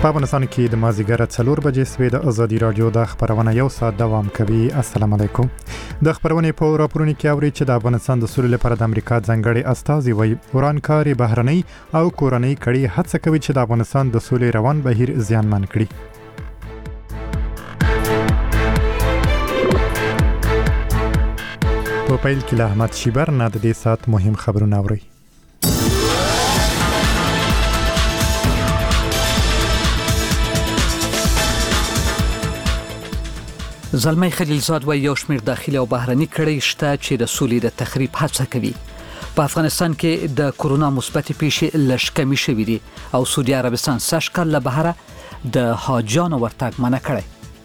په افغانستان کې د مازیګر 4 بجې سوي د ازادي رادیو د خبرونه یو ساعت دوام کوي. السلام علیکم. د خبرونې په راپورونو کې اوري چې د افغانستان د سولې لپاره د امریکا ځانګړي استازي وایي ورانکاري بهرنۍ او کورنۍ کړي هڅه کوي چې د افغانستان د سولې روان بهیر زیانمن کړي. په پیل کې له احمد شیبر نه د دې سات مهم خبرونه اوري. زلمی خلیلزاد وایي یو شمېر داخلي او بهرني کړي شته چې د سولې د تخریب هڅه کوي. په افغانستان کې د کورونا مثبتې پیښې لږ کمې شوې دي او سعودي عربستان سږ کال له بهره د حاجیانو ورتګ منع کړی.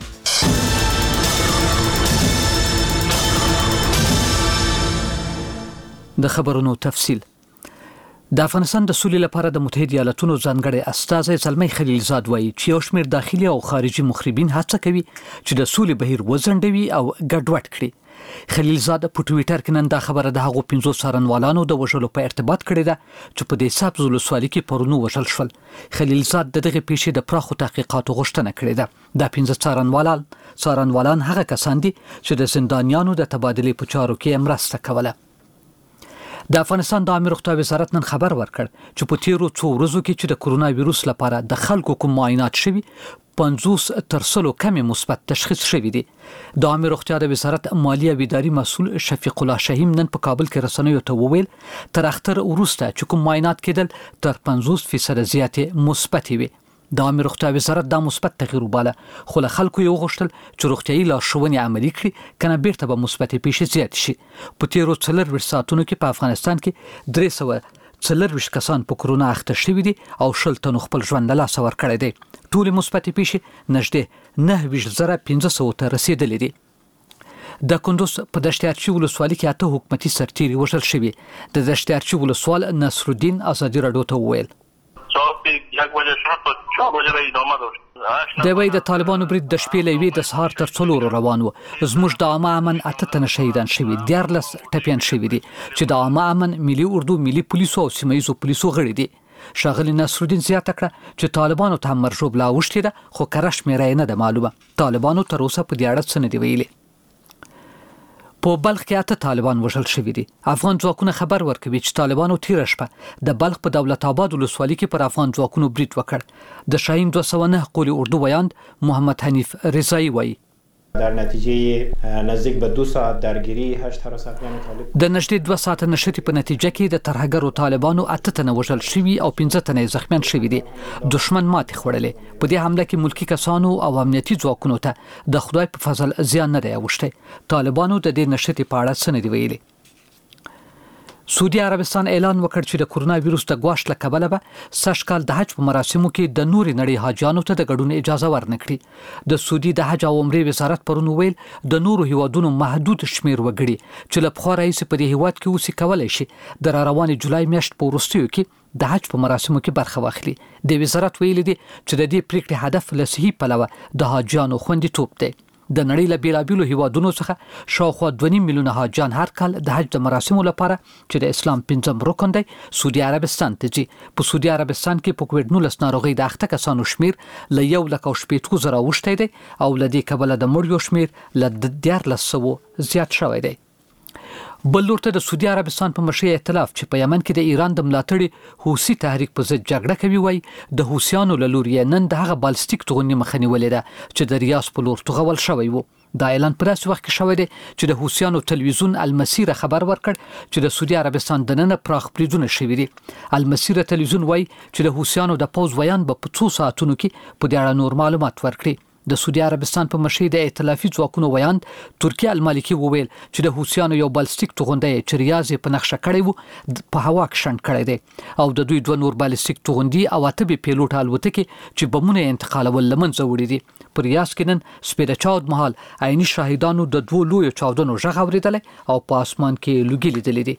د خبرونو تفصیل. د افغانستان د سولې لپاره د متحده ایالاتونو ځانګړي استازی زلمی خلیلزاد وایي چې یو شمېر داخلي او خارجي مخربین هڅه کوي چې د سولې بهیر وځنډوي او ګډوډ کړي. خلیلزاد په ټویټر کې نن دا خبره د هغو 15 څارنوالانو د وژلو په ارتباط کړې ده چې په دې سبز ولسوالۍ کې پرونو وژل شول. خلیلزاد دغه پیښې د پراخو تحقیقاتو غوښتنه کړې ده. دا 15 څارنوالان هغه کسان دي چې د زندانیانو د تبادلې په چارو کې مرسته کوله. د افغانستان د عامه روغتیا وزارت نن خبر ورکړ چې په تیرو 2 ورځو کې چې د کورونا وایروس لپاره د خلکو کوم معاینات شوي 50 تر 100 کم مثبت تشخیص شوي دي. د عامه روغتیا د وزارت مالی او اداري مسؤل شفیق الله شهیم نن په کابل کې رسنیو ته وویل تر اختر وروسته چې کوم معاینات کېدل تر 50% زیاتې مثبت وي. د عامه روغتیا وزارت دا مثبت تغییر وباله خو له خلکو یو غوښتل چې روغتیايي لارښوونې عملي کړي کنه بیرته به مثبت پیښې زیات شي. په تیرو 4 ساعتونو کې په افغانستان کې 340 کسان په کورونا اخته شوي دي او 10 تنو خپل ژوند له لاسه ورکړی دی. ټول مثبت پیښې نږدې 9500 ته رسیدلې دي. د کندوز په دشتیارچی ولسوالۍ کې 8 حکومتي سرتیري وژل شوي. د دشتیارچی ولسوال نصرالدین ازادي رادیو ته وویل دوی د طالبانو برید د شپې له 1 د سهار تر 4 روان و. زموږ د عامه امن 8 تنه شهیدان شوي 14 ټپیان شوي دي چې د عامه امن ملي اردو ملي پولیسو او سیمایي پولیسو غړي دي. شاغلی نصرالدین زیاته کړه چې طالبانو ته مرجوب لا وشتي ده خو کره شمیره نه ده معلومه. طالبانو تر اوسه په دې اړه څه نه دی ویلي. په بلخ کې 8 طالبان وژل شوي دي. افغان ځواکونه خبر ورکوي چې طالبانو تیر شپه د بلخ په دولت آباد ولسوالۍ کې پر افغان ځواکونو برید وکړ. د شاهین 209 قولی اردو ویاند محمد حنیف رضایی وایي در نتیجه نزدیک به 2 ساعت درگیری 8 حراساتیان طالب د نږدې 2 ساعت نشټي په نتیجه کې د ترهګرو طالبانو 8 تنه وژل شوي او 15 تنه زخمیان شوي دي. دشمن ماتې خوړلې. په دې حمله کې ملکی کسانو او امنیتي ځواکونو ته د خدای په فضل زیان نه دی اوښتی. طالبانو د دې نشټي په اړه څه نه دی ویلي. سعودي عربستان اعلان وکړ چې د کورونا وایروس د ګواښ له کبله به سږ کال د حج په مراسمو کې د نوري نړۍ حاجیانو ته د ګډون اجازه ورنکړي. د سعودي د حج او عمرې وزارت پرون ویل د نورو هیوادونو محدود شمیر وګړي چې له پخوا راهیسې په دې هیواد کې اوسې کولی شي د روانې جولای میاشت په وروستیو کې د حج په مراسمو کې برخه واخلي. د وزارت ویلي دي چې د دې پریکړې هدف له صحي پلوه د حاجیانو خوندیتوب دی. د نړۍ له بیلابیلو هیوادونو څخه شاوخوا 2.5 میلیونه حاجیان هر کال د حج د مراسمو لپاره چې د اسلام 5م رکن دی سعودي عربستان ته ځي. په سعودي عربستان کې په کووډ-19 ناروغۍ د اخته کسانو شمیر له 1,80,000 اوښتی دی او له دې کبله د مړیو شمیر له 1300 زیات شوی دی. بل لورته د سعودي عربستان په مشرۍ ائتلاف چې په یمن کې د ایران د ملاتړي حوثي تحریک په ضد جګړه کوي وایي د حوثیانو له لوري نن د هغه بالستیک توغندي مخه نیولې ده چې د ریاض په لور توغول شوی و. دا اعلان په داسې وخت کې شوی دی چې د حوثیانو تلویزیون المسیره خبر ورکړ چې د سعودي عربستان دننه پراخ بریدونه شوي دي. المسیره تلویزیون وایي چې د حوثیانو د پوز ویان په 2 ساعتونو کې په دې اړه نور معلومات ورکړي. د سعودي عربستان په مشرۍ د ائتلافي ځواکونو ویاند ترکیه المالکی وویل چې د حوثیانو یو بالستیک توغندی چې ریاض یې په نقشه کړی وو په هوا کې شنډ کړی دی او د دوی 2 نور بالستیک توغندي او 8 پیلوټ الوتکې چې بمونه انتقالول لمنځه وړي دي. په ریاض کې نن سپېره چاود مهال عیني شاهدانو د 2 لویو چاودنو غږ اورېدلی او په اسمان کې لوګي لیدلې دي.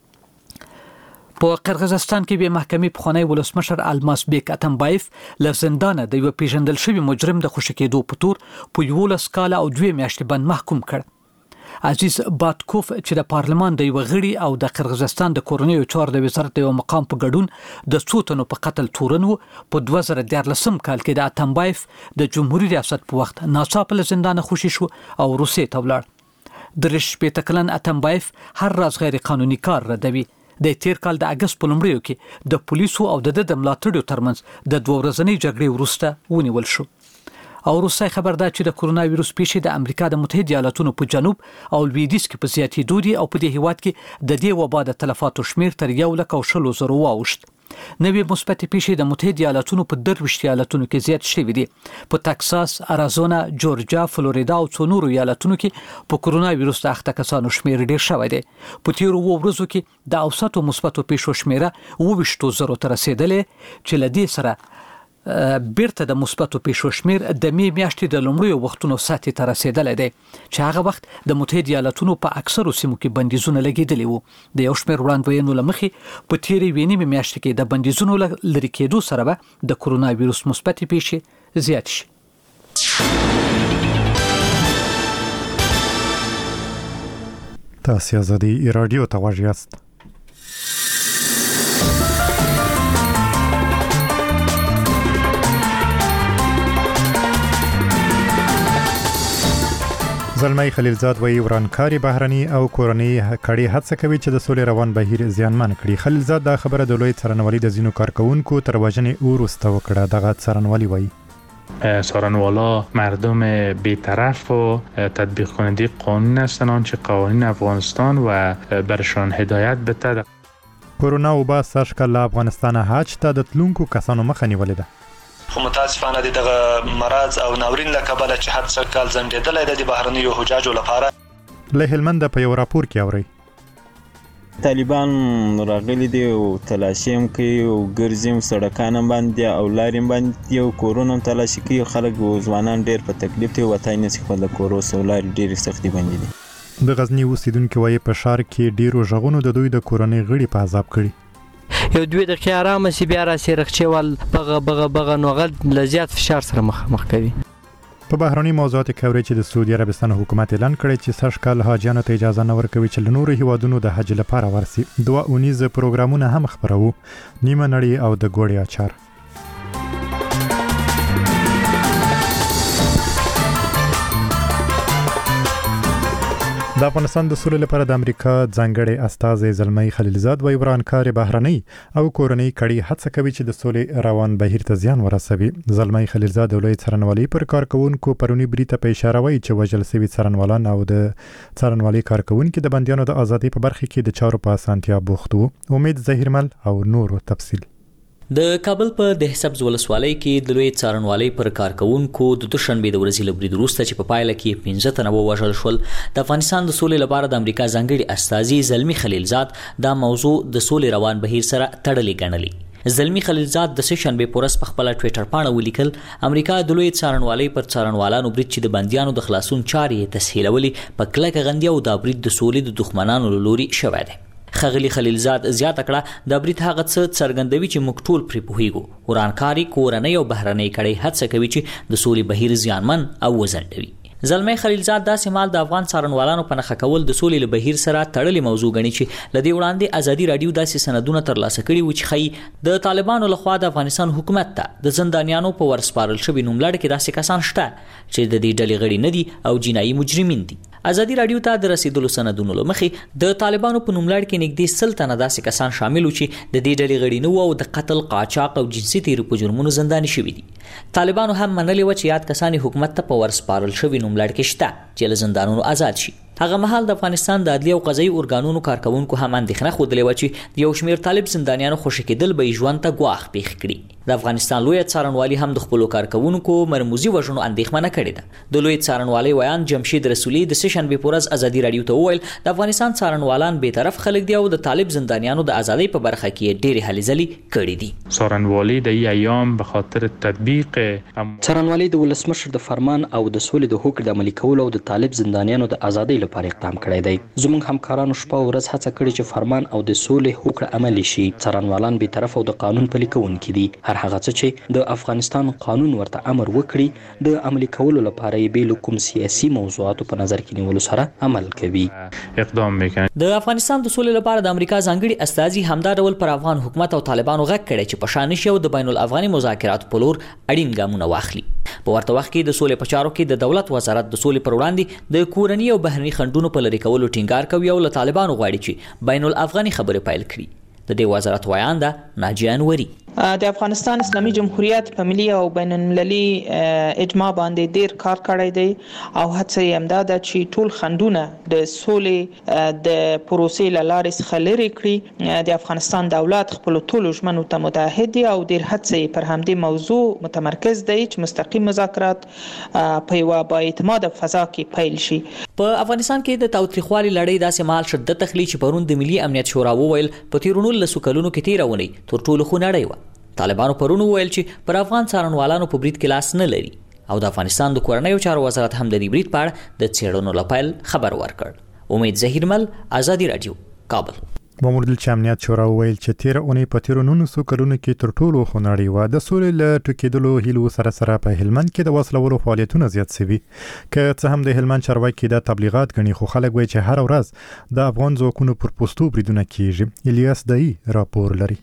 په قرغیزستان کې به محکمې پخوانی ولسمشر الماس بیک اتمبایف له زندانه د یو پیژندل شوی مجرم د خوشی کېدو په تور په 11 کال او 2 میاشتې باندې محکوم کړ. عزیز باتکوف چې د پارلمان د یو غړي او د قرغیزستان د کورنیو چارو د وزارت یو مقام په ګډون د څو تنو په قتل تورن وو په 2014 کال کې د اتمبایف د جمهوریت ریاست په وخت ناڅاپه له زندان خوشی شو او روسیې ته ولاړ. د 15 کلن اتمبایف هر راز غیر قانوني کار ردوي. د تیر کال د اگست په لومړیو کې د پولیسو او د ملاتړو ترمنځ د 2 ورځنۍ جګړې وروسته ونیول شو. او روسي خبر ده چې د کرونا وایروس پیښې د امریکا د متحده ایالاتونو په جنوب او لویدیځ کې په زیاتېدو دي او په دې هیواد کې د دې وبا د تلفاتو شمیر تر 1,000 واوښت. نوې مثبت پیښې د متحده ایالاتونو په 23 ایالتونو کې زیات شوې دي. په تکساس، اریزونا، جورجیا، فلوریدا او څو نورو ایالتونو کې په کرونا وایروس د اخته کسانو شمیر ډیر شوی دی. په تیرو ورځو کې د اوسطو مثبتو پیښو شمیره 22,000 ته رسیدلې چې لدې سره بیرته د مثبتو پیښو شمیر د می میاشتې د لومړیو وختونو سطح ته رسیدلی دی چې هغه وخت د متحده ایالاتونو په اکثرو سیمو کې بندیزونه لګیدلي وو. د یو شمیر وړاندوینو له مخې په تیرې یوې نیمې میاشتې کې د بندیزونو لرې کېدو سره به د کرونا وایروس مثبتې پیښې زیات شي. تاسو آزادي رادیو ته غوږ یاست. زلمی خلیلزاد وایي ورانکاري بهرني او کورنۍ کړي هڅه کوي چې د سولې روان بهیر زیانمن کړي. خلیلزاد دا خبره د لوی څارنوالۍ د ځینو کارکونکو تر وژنې وروسته وکړه. دغه څارنوالي وایي څارنوالا مردم بی‌طرف و تطبیق کننده قانون هستند آنچه قوانین افغانستان و برشان هدایت بده. کرونا وبا سږکال له افغانستانه حج ته د تلونکو کسانو مخه نیولې ده. خو متاسفانه دغه مرض او ناورین له کبله چې هر څه کال ځنډېدلی د بهرنیو حجاجو لپاره. له هلمند په یو راپور کې اورئ طالبان راغلي دي او تلاشي هم کوي او ګرځي سړکان باندې او لارې باندې او کورونه تلاشي کوي. خلک او ځوانان ډېر په تکلیف دي وتای نه سي خو د کورو سولار ډېر سختي باندې دي. د غزنی اوسیدونکو وایي په شهر کې ډیرو ژغونو د دوی د کورنۍ غړي په عذاب کړي. یو دوی د خیارامه سی بیا را سی رخچوال بغه نوغل لزیات فشار سره مخ کوي. په بهرني موضوعاتو کې اوري چې د سعودي عربستان حکومت اعلان کړی چې سږکال حاجیانو ته اجازه نه ورکوي چې له نورو هیوادونو د حج لپاره ورسي. 2 اونیز پروګرامونه هم خبرو، نیمه نړۍ او د ګوړې اچار. د افغانستان د سولې لپاره د امریکا ځانګړي استازی زلمی خلیلزاد وایي ورانکاري بهرنۍ او کورنۍ کړي هڅه کوي چې د سولې روان بهیر ته زیان ورسوي. زلمی خلیلزاد د لوی څارنوالۍ پر کارکونکو پرونی بریته په اشاره وایي چې وژل شوي څارنوالان او د څارنوالۍ کارکونکو د بندیانو د ازادۍ په برخه کې د چارو په اسانتیا بوخت وو. امید ظهیرمل او نورو تفصیل. د کابل په دهسبز ولسوالۍ کې د لوی څارنوالۍ پر کارکونکو د دوشنبه د ورځې له برید وروسته چې په پایله کې 15 تنه ووژل شول، د افغانستان د سولې لپاره د امریکا ځانګړي استازي زلمی خلیلزاد دا موضوع د سولې روان بهیر سره تړلې ګڼلې. زلمی خلیلزاد د سشنبه پورس په خپل ټوئیټر باندې ولیکل امریکا د لوی څارنوالۍ پر څارنوالانو برید چې د بندیانو د خلاصون چارې تسهیلولې په کلکه غندي او د برید د سولې د دښمنانو لوري شوی دی. خغلی خلیلزاد زیاته کړه د برید هغه څه څرګندوي چې موږ ټول پرې پوهیږو. ورانکاري کورنۍ او بهرنۍ کړي هڅه کوي چې د سولې بهیر زیانمن او وزندوي. زلمی خلیلزاد داسې مال د افغان څارنوالانو په نخښه کول د سولې له بهیر سره تړلې موضوع ګڼي چې لدې وړاندې ازادي رادیو داسې سندونه ترلاسه کړي و چې ښیي د طالبانو لخوا د افغانستان حکومت ته د زندانیانو په ورسپارل شوي نوملړ کې داسې کسان شته چې د دې ډلې غړي نه دي او جنایي مجرمین دي. ازادي رادیو ته د رسیدلو سندونو له مخې د طالبانو په نوملړ کې نږدې 100 تنه داسې کسان شامل و چې د دې ډلې غړي نه وو او د قتل، قاچاق او جنسي تیرو په جرمونو زنداني شوي دي. طالبانو هم منلې و چې یاد کسان حکومت ته په ورسپارل شوي نوملړ کې شته چې له زندانونو آزاد شي. هغه مهال د افغانستان د عدلي او قضایي ارګانونو کارکونکو هم اندېښنه ښودلې وه چې د یو شمېر طالب زندانیانو خوشي کېدل به یې ژوند ته ګواښ پېښ کړي. د افغانستان لوی څارنوالي هم د خپلو کارکونکو مرموزي وژنو اندېښمنه کړې ده. د لوی څارنوالۍ ویان جمشید رسولي د سهشنبې په ورځ ازادي رادیو ته وویل د افغانستان څارنوالان بېطرف خلک دي او د طالب زندانیانو د ازادۍ په برخه کې ډېرې هلې ځلې کړې دي. څارنوالي د ایام به خاطر تطبیق څارنوالي د ولسمشر د فرمان او د سولې د هوکړې د عملي کولو او د طالب زندانیانو د ازادۍ لپاره اقدام کړی دی. زموږ همکارانو شپه او ورځ هڅه کړې چې فرمان او د سولې هوکړه عملي شي. څارنوالان بېطرف او د قانون پلي کوونکي دي. هر هغه څه چې د افغانستان قانون ورته امر وکړي د عملي کولو لپاره یې بې له کوم سیاسي موضوعاتو په نظر کې نیولو سره عمل کوي. اقدام میکنه. د افغانستان د سولې لپاره د امریکا ځانګړي استازي همدا ډول پر افغان حکومت او طالبانو غږ کړی چې په شان نشي او د بین الافغاني مذاکراتو په لور اړین ګامونه واخلي. په ورته وخت کې د سولې په چارو کې د دولت وزارت د سولې پر وړاندې د کورني او بهرني خنډونو په لرې کولو ټینګار کوي او له طالبانو غواړي چې بین الافغاني خبرې پیل کړي. د دې وزارت وایانده ناجیه انوري د افغانستان اسلامي جمهوریت په ملي او بین المللي اجماع باندې ډیر کار کړی دی او هڅه یې همدا ده چې ټول خنډونه د سولې د پروسې له لارې څخه لرې کړي. د افغانستان دولت خپل ټولو ژمنو ته متعهد دی او ډیر هڅه پر همدې موضوع متمرکز دی چې مستقیم مذاکرات په یوه بااعتماده فضا کې پیل شي. په افغانستان کې د تاوتریخوالي لړۍ داسې مهال شدت تخلي چې پرون د ملي امنیت شورا وویل په تیرونو لسو کلونو کې تیرونی تر ټولو خو نړۍ وه. طالبانو پرون وویل چې پر افغان څارنوالانو په برید کې لاس نه لري او د افغانستان د کورنیو چارو وزارت هم د دې برید په اړه د څېړنو لپاره خبر ورکړ. امید ظهیرمل، آزادي رادیو، کابل. مامور د امنیت شورا ویل چې تیر اونۍ په تیرونو کلونو کې تر ټولو خو نړۍ وه د سولې له ټکېدلو هیلو سره په هلمند کې د وسلوالو فعالیتونه زیات شوي. که څه هم د هلمند چارواکي د تبلیغات غني خو خلک وایي چې هر ورځ د افغان ځواکونو پر پوستو بریدونه کیږي. الیاس دای راپور لري.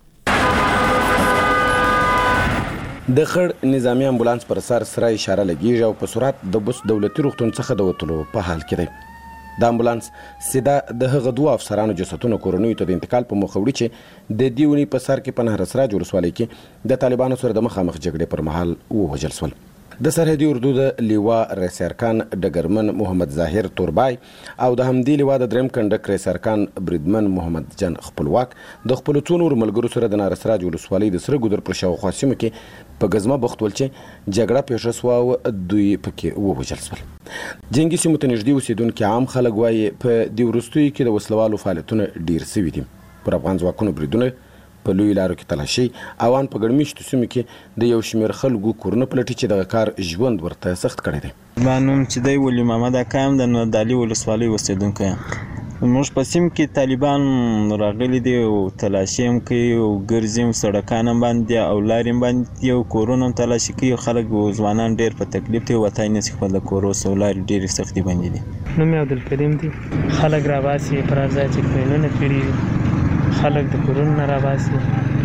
د خړ نظامی امبولانس پر سره اشاره لګیږي او په سرعت د بس دولتي روغتون څخه د وټلو په حال کې دی. د امبولانس سیده د هغه دوه افسرانو جسدونه کورنیو ته د انتقال په موخه وړي چې د دې ونې په سر کې په نهر سراج ولسوالۍ کې د طالبانو سره د مخامخ جګړې پر مهال ووژل شول. د سرحدي اردو د لیوا ریسرکان ډګرمن محمد ظاهر توربای او د همدې لیوا د دریم کنډک ریسرکان بریدمن محمد جان خپلواک د خپل څو نور ملګرو سره د نهر سراج ولسوالۍ د سره ګودر پر شاوخوا سیمو کې په غزمه بخت ول چې جګړه پیښه شوه او دوی پکې ووژل شول. جنگي سیمو ته نږدې اوسېدونکي عام خلک وایي په دې وروستیو کې د وسلوالو فعالیتونه ډیر سوي دي. پر افغان ځواکونو بریدونه په لوی لارو کې تلاشي او ان په ګرمشتو سیمو کې د یو شمېر خلکو کورونه پلټي چې دغه کار ژوند ورته سخت کړی دی. مانوم چې دی ولی محمد اکایم د نادالي ولسوالۍ اوسېدونکی یم. موږ په سیم کې طالبان راغلي دي او تلاشي هم کوي او ګرځي هم سړکان هم باندې او لارې هم باندې او کورونه هم تلاشي کوي. خلک ځوانان ډېر په تکلیف دي وتای نه شي خپل د کور اوس او لارې ډېرې سختي باندې دي. نوم یې عبدالکریم دی. خلک راباسي پر هر ځای چې کوینونه کړي دي. خلک د کورونو نه راباسي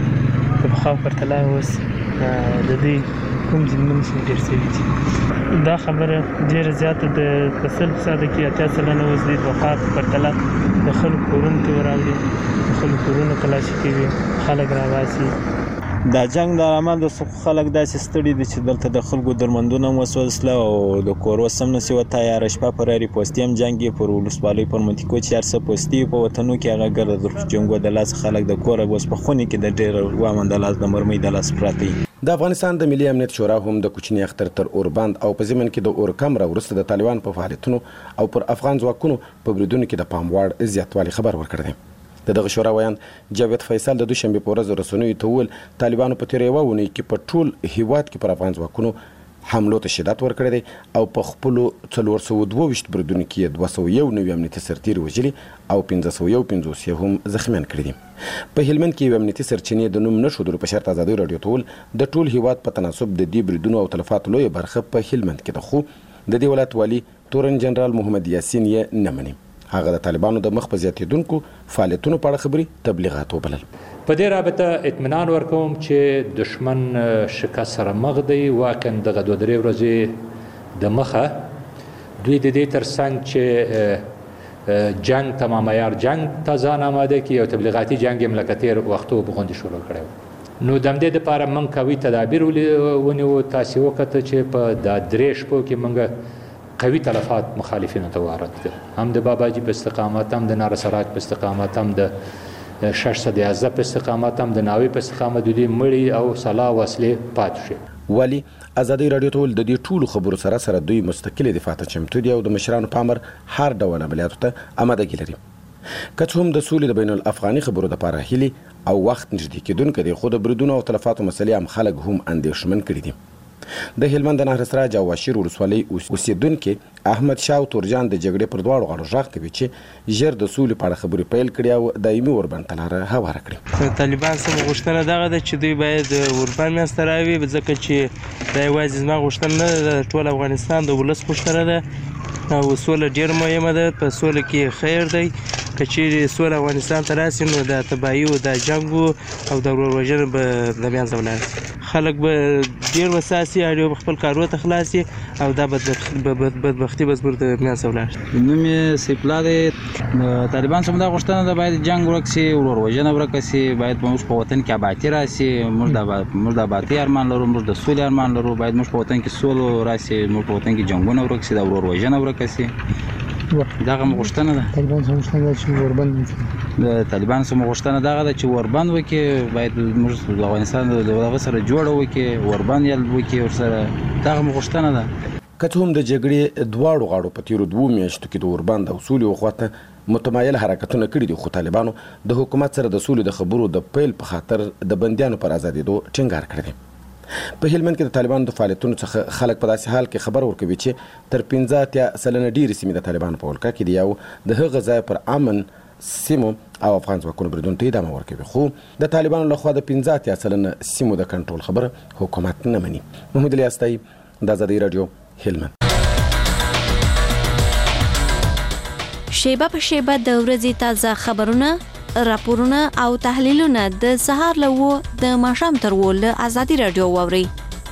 د پخوا پرتله اوس د دې کوم ځینونه چې ډېر سوي دي. دا خبره ډېره زیاته د په 100% کې 80 سلنه اوس د پخوا پرتله د خلکو کورونو ته ورغلي، د خلکو کورونه تلاشي کوي، خلک راباسي. دا جنگ د عمل د خلک داسې ستړي دي چې دلته د خلکو درمندونه هم وسوځله او د کور وس هم نسي وتی. یاره شپه پر هرې پوستې هم جنګ یې پر ولسوالۍ پر منطقو چې هر څه پوستې په وطنو کې هغه ګرد د جنګو د لاس خلک د کوره اوس په خونې کې د ډېر وامن د لاس د مرمۍ د لاس پراته دي. د افغانستان د ملي امنیت شورا هم د کوچني اختر تر اوربند او په ضمن کې د اورکم راوروسته د طالبان په فعالیتونو او پر افغان ځواکونو په بریدونو کې د پام وړ زیاتوالی خبر ورکړی دی. دغه شورا ویان جاوید فیصل د دوشنبه په ورځ رسنیو ته وویل طالبانو په تیره یوه اونۍ کې په ټول هیواد کې پر افغان ځواکونو حملو ته شدت ورکړی دی او په خپلو 422 بریدونو کې 201 امنیتي سرتیري وژلي او 551 یې هم زخمیان کړي دي. په هلمند کې یو امنیتي سرچینې د نوم نه ښودلو په شرط ازادي رادیو ته وویل د ټول هیواد په تناسب د دې بریدونو او تلفاتو لویه برخه په هلمند کې ده، خو د دې ولایت والي تورن جنرال محمد یاسین یې نه مني. هغه د طالبانو د مخ په زیاتېدونکو فعالیتونو په اړه خبري تبلیغات وبلل. په دې رابطه اطمینان ورکوم چې دشمن شکست سره مخ دی. واقعا دغه 2-3 ورځې د مخه دوی د دې ترڅنګ چې جنگ تمام عیار جنگ ته ځان آماده کړي او تبلیغاتي جنگ یې لکه تېر وختو په غوندې شروع کړی و. نو د همدې دپاره موږ قوي تدابیر ونیوو. تاسې وکته چې په دا 3 شپو کې موږ قوي تلفات مخالفینو ته وارد کړ، هم د باباجي په استقامت، هم د نهر سراج په استقامت، هم د 611 په استقامت، هم د ناوې په استقامت د دې مړي او سلا وسلې پاتې شوې. والي ازادي رادیو ته د دې ټولو خبرو سره دوی مستقل دفاع ته چمتو دي او د مشرانو په امر هر ډول عملیاتو ته آمادګي لري. که څه هم د سولې د بین الافغاني خبرو دپاره هیلې او وخت نږدې کېدونکی دی، خو د بریدونو او تلفاتو مسلې هم خلک هم اندېښمن کړي دي. د هلمند د نهر سراج او واشیر ولسوالۍ اوسیدونکي احمد شاه تورجان د جګړې پر دواړو غاړو غږ کوي چې ژر د سولې په اړه خبرې پیل کړي او دایمي اوربند ته لاره هواره کړي. طالبان سره غوښتنه دغه ده چې دوی باید اوربند منځته راوړي، ځکه چې دا یوازې زما غوښتنه نه ده، ټول افغانستان د ولس غوښتنه ده او سوله ډېر مهمه ده. په سوله کې خیر دی. که چیرې سوله افغانستان ته راسي نو د تباهي او د جنګ او د وروژنې به د منځه ولاړ شي. خلک به ډېر وساسي او خپل کارونو ته خلاص شي او دا بدبختي به زموږ د منځه ولاړ شي. نوم یې سیف الله دی. طالبان څخه دا غوښتنه ده باید جنګ ورک شي، وروژنه ورک شي، باید موږ په وطن کې آبادي راشي. موږ د آبادۍ ارمان لرو، موږ د سولې ارمان لرو. باید موږ په وطن کې سوله راشي، موږ په وطن کې جنګونه ورک شي، د وروژنه ورک شي. دغه غوښتنه ده. طالبان څخه غوښتنه ده چې اوربند وکړي. باید موږ د افغانستان د دغه سره جوړه وکړي، اوربند یې وکړي ورسره. دغه غوښتنه ده. که څه هم د جګړې دواړو غاړو په تیرو 2 میاشتو کې د اوربند او سولې وخواته متمایل حرکتونه کړي دي، خو طالبانو د حکومت سره د سولې د خبرو د پیل په خاطر د بندیانو پر ازادېدو ټینګار کړی دی. په هلمند کې د طالبانو د فعالیتونو څخه خلک په داسې حال کې خبر ورکوي چې تر 15% ډېرې سیمې د طالبانو په ولکه کې دي او د هغه ځای پر امن سیمو او افغان ځواکونو بریدونو ته ادامه ورکوي. خو د طالبانو لخوا د 15% سیمو د کنټرول خبره حکومت نه مني. محمود الیاستای، د آزادۍ راډیو، هلمند. شیبه په شیبه د ورځې تازه خبرونه، راپورونه او تحلیلونه د سهار له 9 د ماښام تر 10 له آزادۍ راډیو واورئ.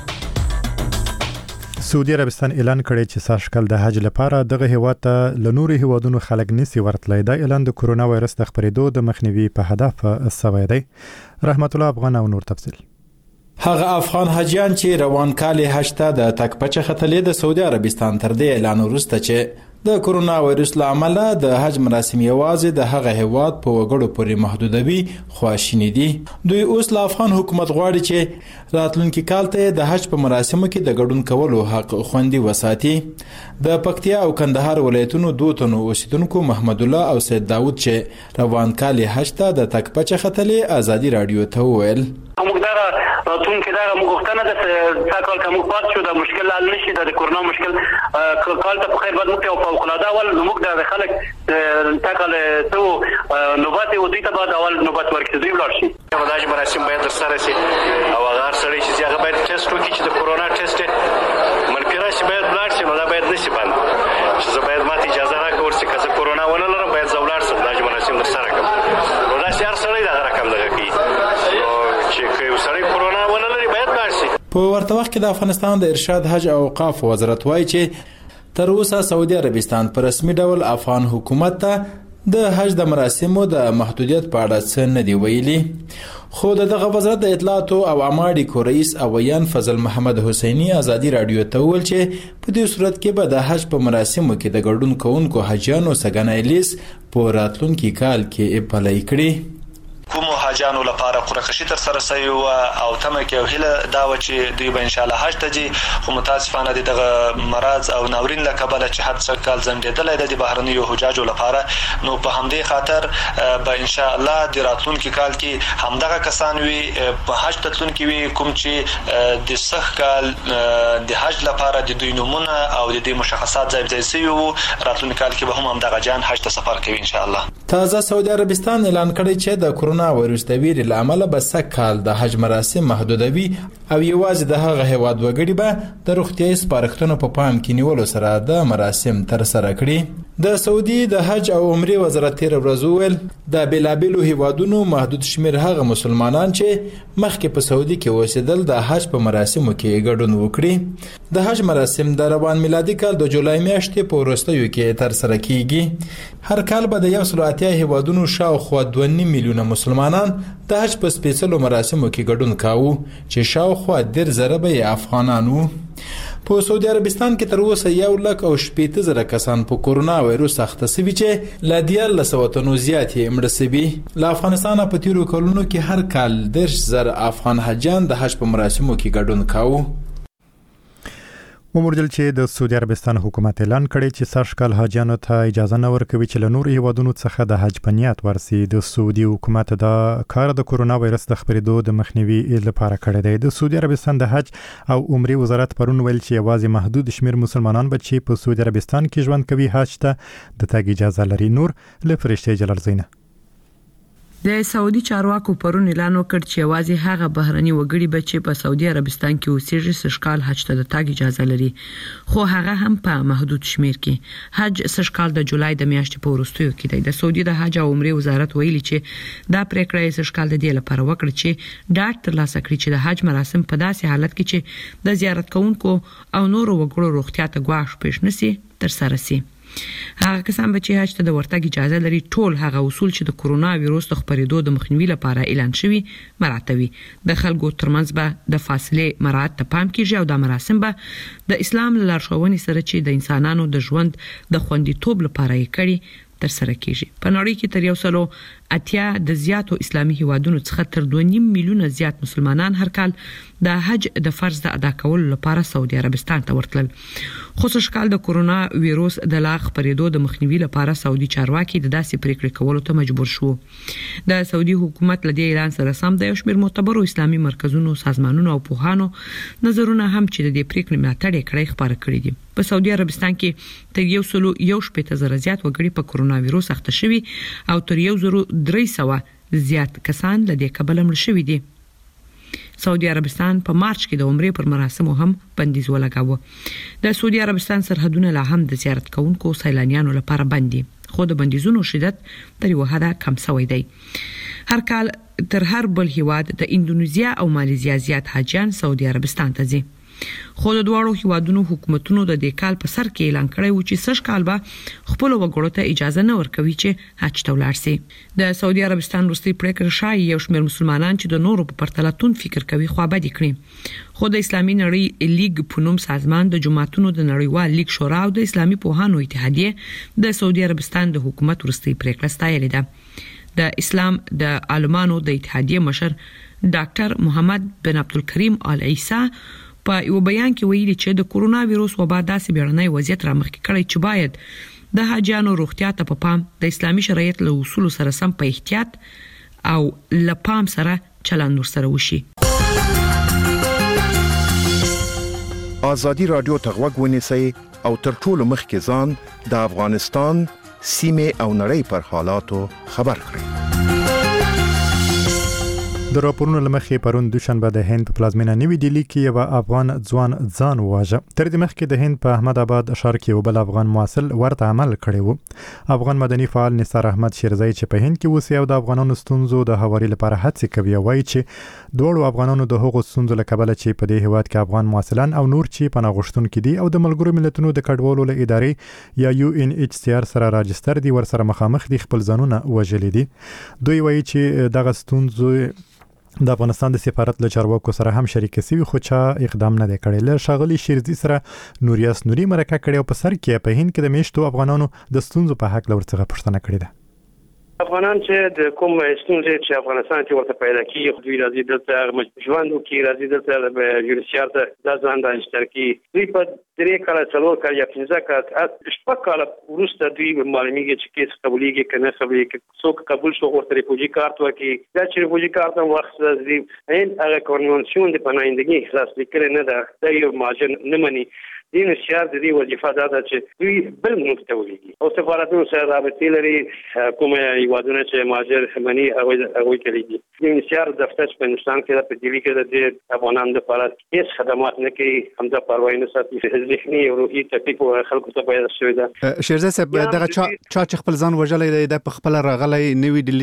سعودي عربستان اعلان کړی چې ساشکل د حج لپاره دغه هیواد ته له نورو هیوادونو خلک نسی ورتلای. دا اعلان د کرونا وایرس د خپرېدو د مخنیوي په هدف سوی دی. رحمت الله افغان او نور تفصیل. هغه افغان حاجیان چې روان کال هج ته د تک پچه ختلې د سعودي عربستان تر دې اعلان وروسته چې د کرونا وایرس له امله د حج مراسم یوازې د هغه هیواد په وګړو پورې محدودوي خواشینی دي. دوی اوس له افغان حکومت غواړي چې راتلونکي کال ته د حج په مراسمو کې د ګډون کولو حق خوندي وساتي. د پکتیا او کندهار ولایتونو 2 تنو اوسیدونکو محمد الله او سید داوود چې روان کال حج ته د تک پچه ختلې آزادي راډیو ته وویل راتلونکي دا موږ غوښتنه ده چې تا کال که موږ پات شو د مشکل حل نشي، د کرونا مشکل کال ته په خیر باید موږ یو فوقالعاده اول موږ د خلک تا کال څه نوبت و دوی ته باید اول نوبت ورکړي، دوی ولاړ شي. دا مراسم باید ترسره شي او هغه هر سړی چې هغه باید ټیسټ وکړي چې د کرونا ټیسټ منفي راشي باید ولاړ شي، نو دا باید نشي بند چې زه باید ماته اجازه راکړل شي که زه کرونا ونه لرم باید زه ولاړ شم دا مراسم ترسره کړم. نو داسې هر سړی دغه رقم دغه کوي چې که یو سړی کرونا ونه لري باید ولاړ شي. په ورته وخت کې د افغانستان د ارشاد حج او اوقاف وزارت وایي چې تر اوسه سعودي عربستان په رسمي ډول افغان حکومت ته د حج د مراسمو د محدودیت په اړه څه نه دی ویلي. خو دغه وزارت د اطلاعات او عامه اړیکو رئیس اویان فضل محمد حسینی آزادي راډیو ته وویل چې په دې صورت کې به د حج په مراسمو کې د ګډون کوونکو حاجیانو سګنی لیست په راتلونکي کال کې اپلای کړي. کومو حاجانو لپاره قرقشي تر سره سوی او تمه کې هله دا و چې دوی به ان شاء الله حج ته ځي، خو متاسفانه دغه مرض او ناورین له کبله چې حد څه کال ځنډېدلی د بهرنیو حجاجو لپاره، نو په همدې خاطر به ان شاء الله د راتلونکي کال کې همدغه کسان وي په حج ته تلونکي وي کوم چې د سخ کال د حج لپاره د دوی نومونه او د دې مشخصات ځای شوي وو. راتلونکي کال کې به هم همدغه جان حج ته سفر کوي ان شاء الله. تازه سعودي عربستان اعلان کړی چې د کرونا وایرس د ویرې له امله به سږ کال د حج مراسم محدودوي او یوازې د هغه هیواد وګړي به د روغتیايي سپارښتنو په پام کې نیولو سره د مراسم ترسره کړي. د سعودي د حج او عمرې وزارت تیر ورځ وویل د بیلابیلو هیوادونو محدود شمیر هغه مسلمانان چې مخکې په سعودي کې اوسېدل د حج په مراسمو کې ګډون وکړي. د حج مراسم د روان میلادي کال د جولای میاشتې په وروستیو کې ترسره کیږي. هر کال به د 180 هیوادونو شاوخوا 2.5 میلیونه مسلمانان د حج په سپیڅلو مراسمو کې ګډون کاوه چې شاوخوا 10,000 به افغانان وو. په سعودي عربستان کې تر اوسه 1,80,000 کسان په کرونا وایرس اخته شوي چې له 1300 تنو زیات یې مړه شوي. له افغانستانه په تیرو کلونو کې هر کال 10,000 افغان حاجیان د حج په مراسمو کې ګډون کاوه. ومرجل چې د سعودي عربستان حکومت اعلان کړی چې سږ کال حاجیانو ته اجازه نه ورکوي چې له نورو هیوادونو څخه د حج په نیت ورسي. د سعودي حکومت دا کار د کورونا وایرس د خپرېدو د مخنیوي لپاره کړی دی. د سعودي عربستان د حج او عمرې وزارت پرون ویل چې یوازې محدود شمیر مسلمانان به چې په سعودي عربستان کې ژوند کوي حج ته د تګ اجازه لري. نور له فرشته جلال زینه. د سعودي چارواکو پرون اعلان وکړ چې یوازې هغه بهرني وګړي به چې په سعودي عربستان کې اوسېږي سږ کال حج ته د تګ اجازه لري، خو هغه هم په محدود شمیر کې. حج سږ کال د جولای د میاشتې په وروستیو کې دی. د سعودي د حج او عمرې وزارت ویلي چې دا پریکړه یې سږ کال د دې لپاره وکړه چې ډاډ ترلاسه کړي چې د حج مراسم په داسې حالت کې چې د زیارت کوونکو او نورو وګړو روغتیا ته ګواښ پیښ نشي ترسره شي. هغه کسان چې حج ته د ورتګ اجازه لري ټول هغه اصول چې د کورونا وایرس د خپرېدو د مخنیوي لپاره اعلان شوی مراعاتوي. د خلکو ترمنځ به د فاصله مراعات ته پام کیږي او د مراسم به د اسلام لارښوونې سره چې د انسانانو د ژوند د خوندیتوب لپاره یې کړي تر سره کیږي. په نړۍ کې تر 180 د زیاتو اسلامي هیوادونو څخه تر 2.5 میلیونه زیات مسلمانان هر کال د حج د فرض د ادا کولو لپاره سعودي عربستان ته ورتلل. خو سږ کال د کورونا وایرس د لا خپرېدو د مخنیوي لپاره سعودي چارواکي د داسې پریکړې کولو ته مجبور شو. د سعودي حکومت له دې اعلان سره سم د یو شمېر معتبرو اسلامي مرکزونو، سازمانونو او پوهانو نظرونه هم چې د دې پریکړې ملاتړ کړی خبره کړې دي. په سعودي عربستان کې تر 1.1 زیات وګړي په کورونا وایرس اخته شوي او تر 1300 زیات کسان له دې کبله مړ شوي دي. سعودي عربستان په مارچ کې د عمرې پر مراسمو هم بندیز ولګاوه. د سعودي عربستان سرحدونه لا هم د زیارت کوونکو سیلانیانو لپاره بند دي، خو د بندیزونو شدت تر یو حده کم شوی دی. هر کال تر هر بل هیواد د اندونیزیا او مالیزیا زیات حاجیان سعودي عربستان ته ځي. خو د دواړو هیوادونو حکومتونو د دې کال په سر کې اعلان کړی و چې سږ کال به خپل وګړو ته اجازه نه ورکوي چې حج ته ولاړ شي. د سعودي عربستان وروستي پریکړه شایي یو شمېر مسلمانان چې د نورو په پرتله تون فکر کوي خوابدي کړي. خو د اسلامي نړۍ لیگ په نوم سازمان د جماعتونو د نړیوال لیگ شورا او د اسلامي پوهانو اتحادیه د سعودي عربستان د حکومت وروستي پریکړه ستایلې ده. د اسلام د عالمانو د اتحادیه مشر ډاکټر محمد بن عبدالکریم آل عیسی په یو بیان کې ویلي چې د کورونا وایرس وبا داسې بیړنی وضعیت رامخکې کړی چې باید د حاجیانو روغتیا ته په پام د اسلامي شریعت له اصولو سره سم په احتیاط او لپام سره چلند ورسره وشي. آزادي رادیو ته غوږ ونیسئ او تر ټولو مخکې ځان د افغانستان سیمې او نړۍ پر حالاتو خبر کړئ. د راپورونو لمخې پرون دوشنبه د هند په پلازمینه نیوی ډیلی کې یو افغان ځان وواژه. تر دې مخکې د هند په احمد آباد ښار کې یو بل افغان مواصل ورته عمل کړی و. افغان مدني فعال نثار احمد شیرزئی چې په هند کې اوسي او د افغانانو ستونزو د هواري لپاره هڅې کوي وایي چې دوړو افغانانو د هغو ستونزو له کبله چې په دې هیواد کې افغان مواصلان او نور چې پناه غوښتونکي دي او د ملګرو ملتونو د کډوالو له ادارې یا UNHCR سره راجستر دي ورسره مخامخ دي خپل ځانونه وژلي دي. دوی وایي چې دغه ستونزو د افغانستان د سفارت له چارواکو سره هم شریک شوي خو چا اقدام نه دی کړی. له ښاغلي شیرزي سره نوریاس نوري مرکه کړې او په سر کې په هند کې د میشتو افغانانو د ستونزو په حق ورڅخه پوښتنه کړې ده. افغانان چې د کوم ستونزې چې افغانستان کې ورته پیدا کیږي خو دوی راځي دلته ژوند وکړي، راځي دلته به UNHCR ته د ځان راجستر کړي. دوی په 3 کاله 4 کاله یا 15 کاله 6 کاله وروسته دوی معلومیږي چې کیس قبولېږي که نه قبولېږي. څوک قبول شو ورته ریفوجي کارت ورکړي. دا چې ریفوجي کارت هم وخت دی هغه کنوانسیون د پناهندګۍ احساس لیکل نه ده، دا یو مهاجر نه مني. UNHCR د دې وظیفه ده چې دوی بل ملک ته ولېږي او سفارتونو سره رابطې لري. کوم هیوادونه چې مهاجر مني هغوی ته لیږي. UNHCR دفتر په هندوستان کې په دلی کې د افغانانو لپاره هیڅ خدمات نه کوي، همدا پروا نه ساتي. ذهني او روحي تکلیف خلکو ته پیدا شوی ده. شیرزه صاحب دغه چا چې خپل ځان وژلی دی د خپل راغلی نوی ډیلی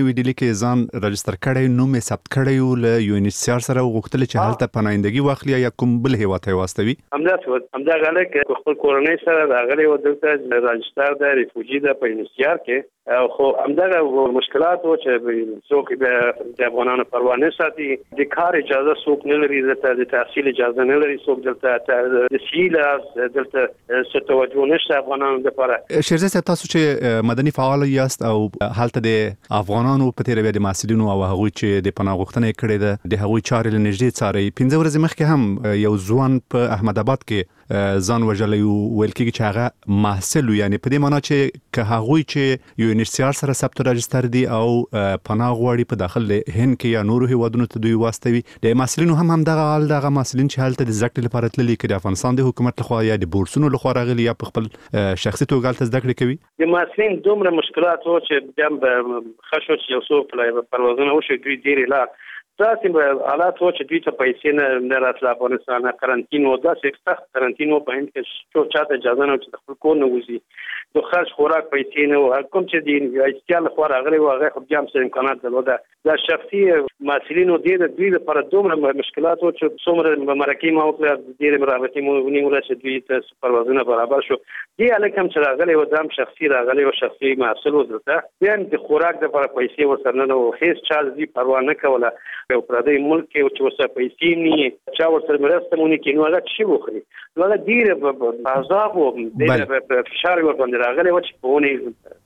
کې ځان رجستر کړی، نوم یې ثبت کړی او له UNHCR سره وغوښتل چې هلته پناهندګي واخلي یا کوم بل هیواد ته واستوي. همدا غاله کې خپل کورنۍ سره راغلی و دلته راجستر د ریفوجي د په UNHCR کې خو همدغه مشکلات و چې څوک د افغانانو پروا نه ساتي. د کار اجازه څوک نه لري، د تحصیل اجازه نه لري څوک، دلته د سیله دلته څه توجه نشته افغانانو لپاره. شیرزه صاحب تاسو چې مدني فعال یاست او هلته د افغانانو په تیر بیا د محصلینو او هغوی چې د پناه غوښتنې کړې ده د هغوی چارې له نږدې څاري. 15 ورځې مخکې هم یو ځوان په احمد آباد کې ځان وژلی ویل کېږي چې هغه محصل یعنی په دې معنی چې که هغوی چې یو انشتیار سره ثبت راجستر دي او پناه غواړي په داخل هند کې یا نورو هیوادونو ته دوی واستوي د محصلینو هم دغه حال دغه محصلین چې هلته د زده کړې لپاره تللي که د افغانستان د حکومت لخوا یا د بورسونو لخوا راغلي یا په خپل شخصي توګه هلته زده کړې کوي. د محصلین دومره مشکلات و چې بیا به ښه شو چې یو څو پروازونه وشي دوی ډېرې لار داسې حالات و چې دوی ته پیسې نه راتله افغانستان قرنطین و داسې سخت قرنطین و په هند کې چاته اجازه نه چې د خپل کور نه وځي د خرج خوراک پیسې نه و کوم چې د اجتیال لخوا راغلی و هغه خو بیا هم څه امکانات درلوده دا شخصي محصلینو دوی لپاره دومره مشکلات و چې څومره مرکې ما وکړه ډېرې رابطې مو ونیوله چې دوی ته پروازونه برابر شو دې هلک هم چې راغلی و دا هم شخصي راغلی و شخصي محصل و دلته بیا هم د خوراک دپاره پیسې ورسره نه و هېڅ چا د دوی پروا نه کوله یو پردی ملک کې چې ورسره پیسې نه چا ورسره مرسته مونږ کې نو هغه څه وخوري نو هغه ډېر عذاب و ډېر فشار ورباندې راغلی و چې په ونې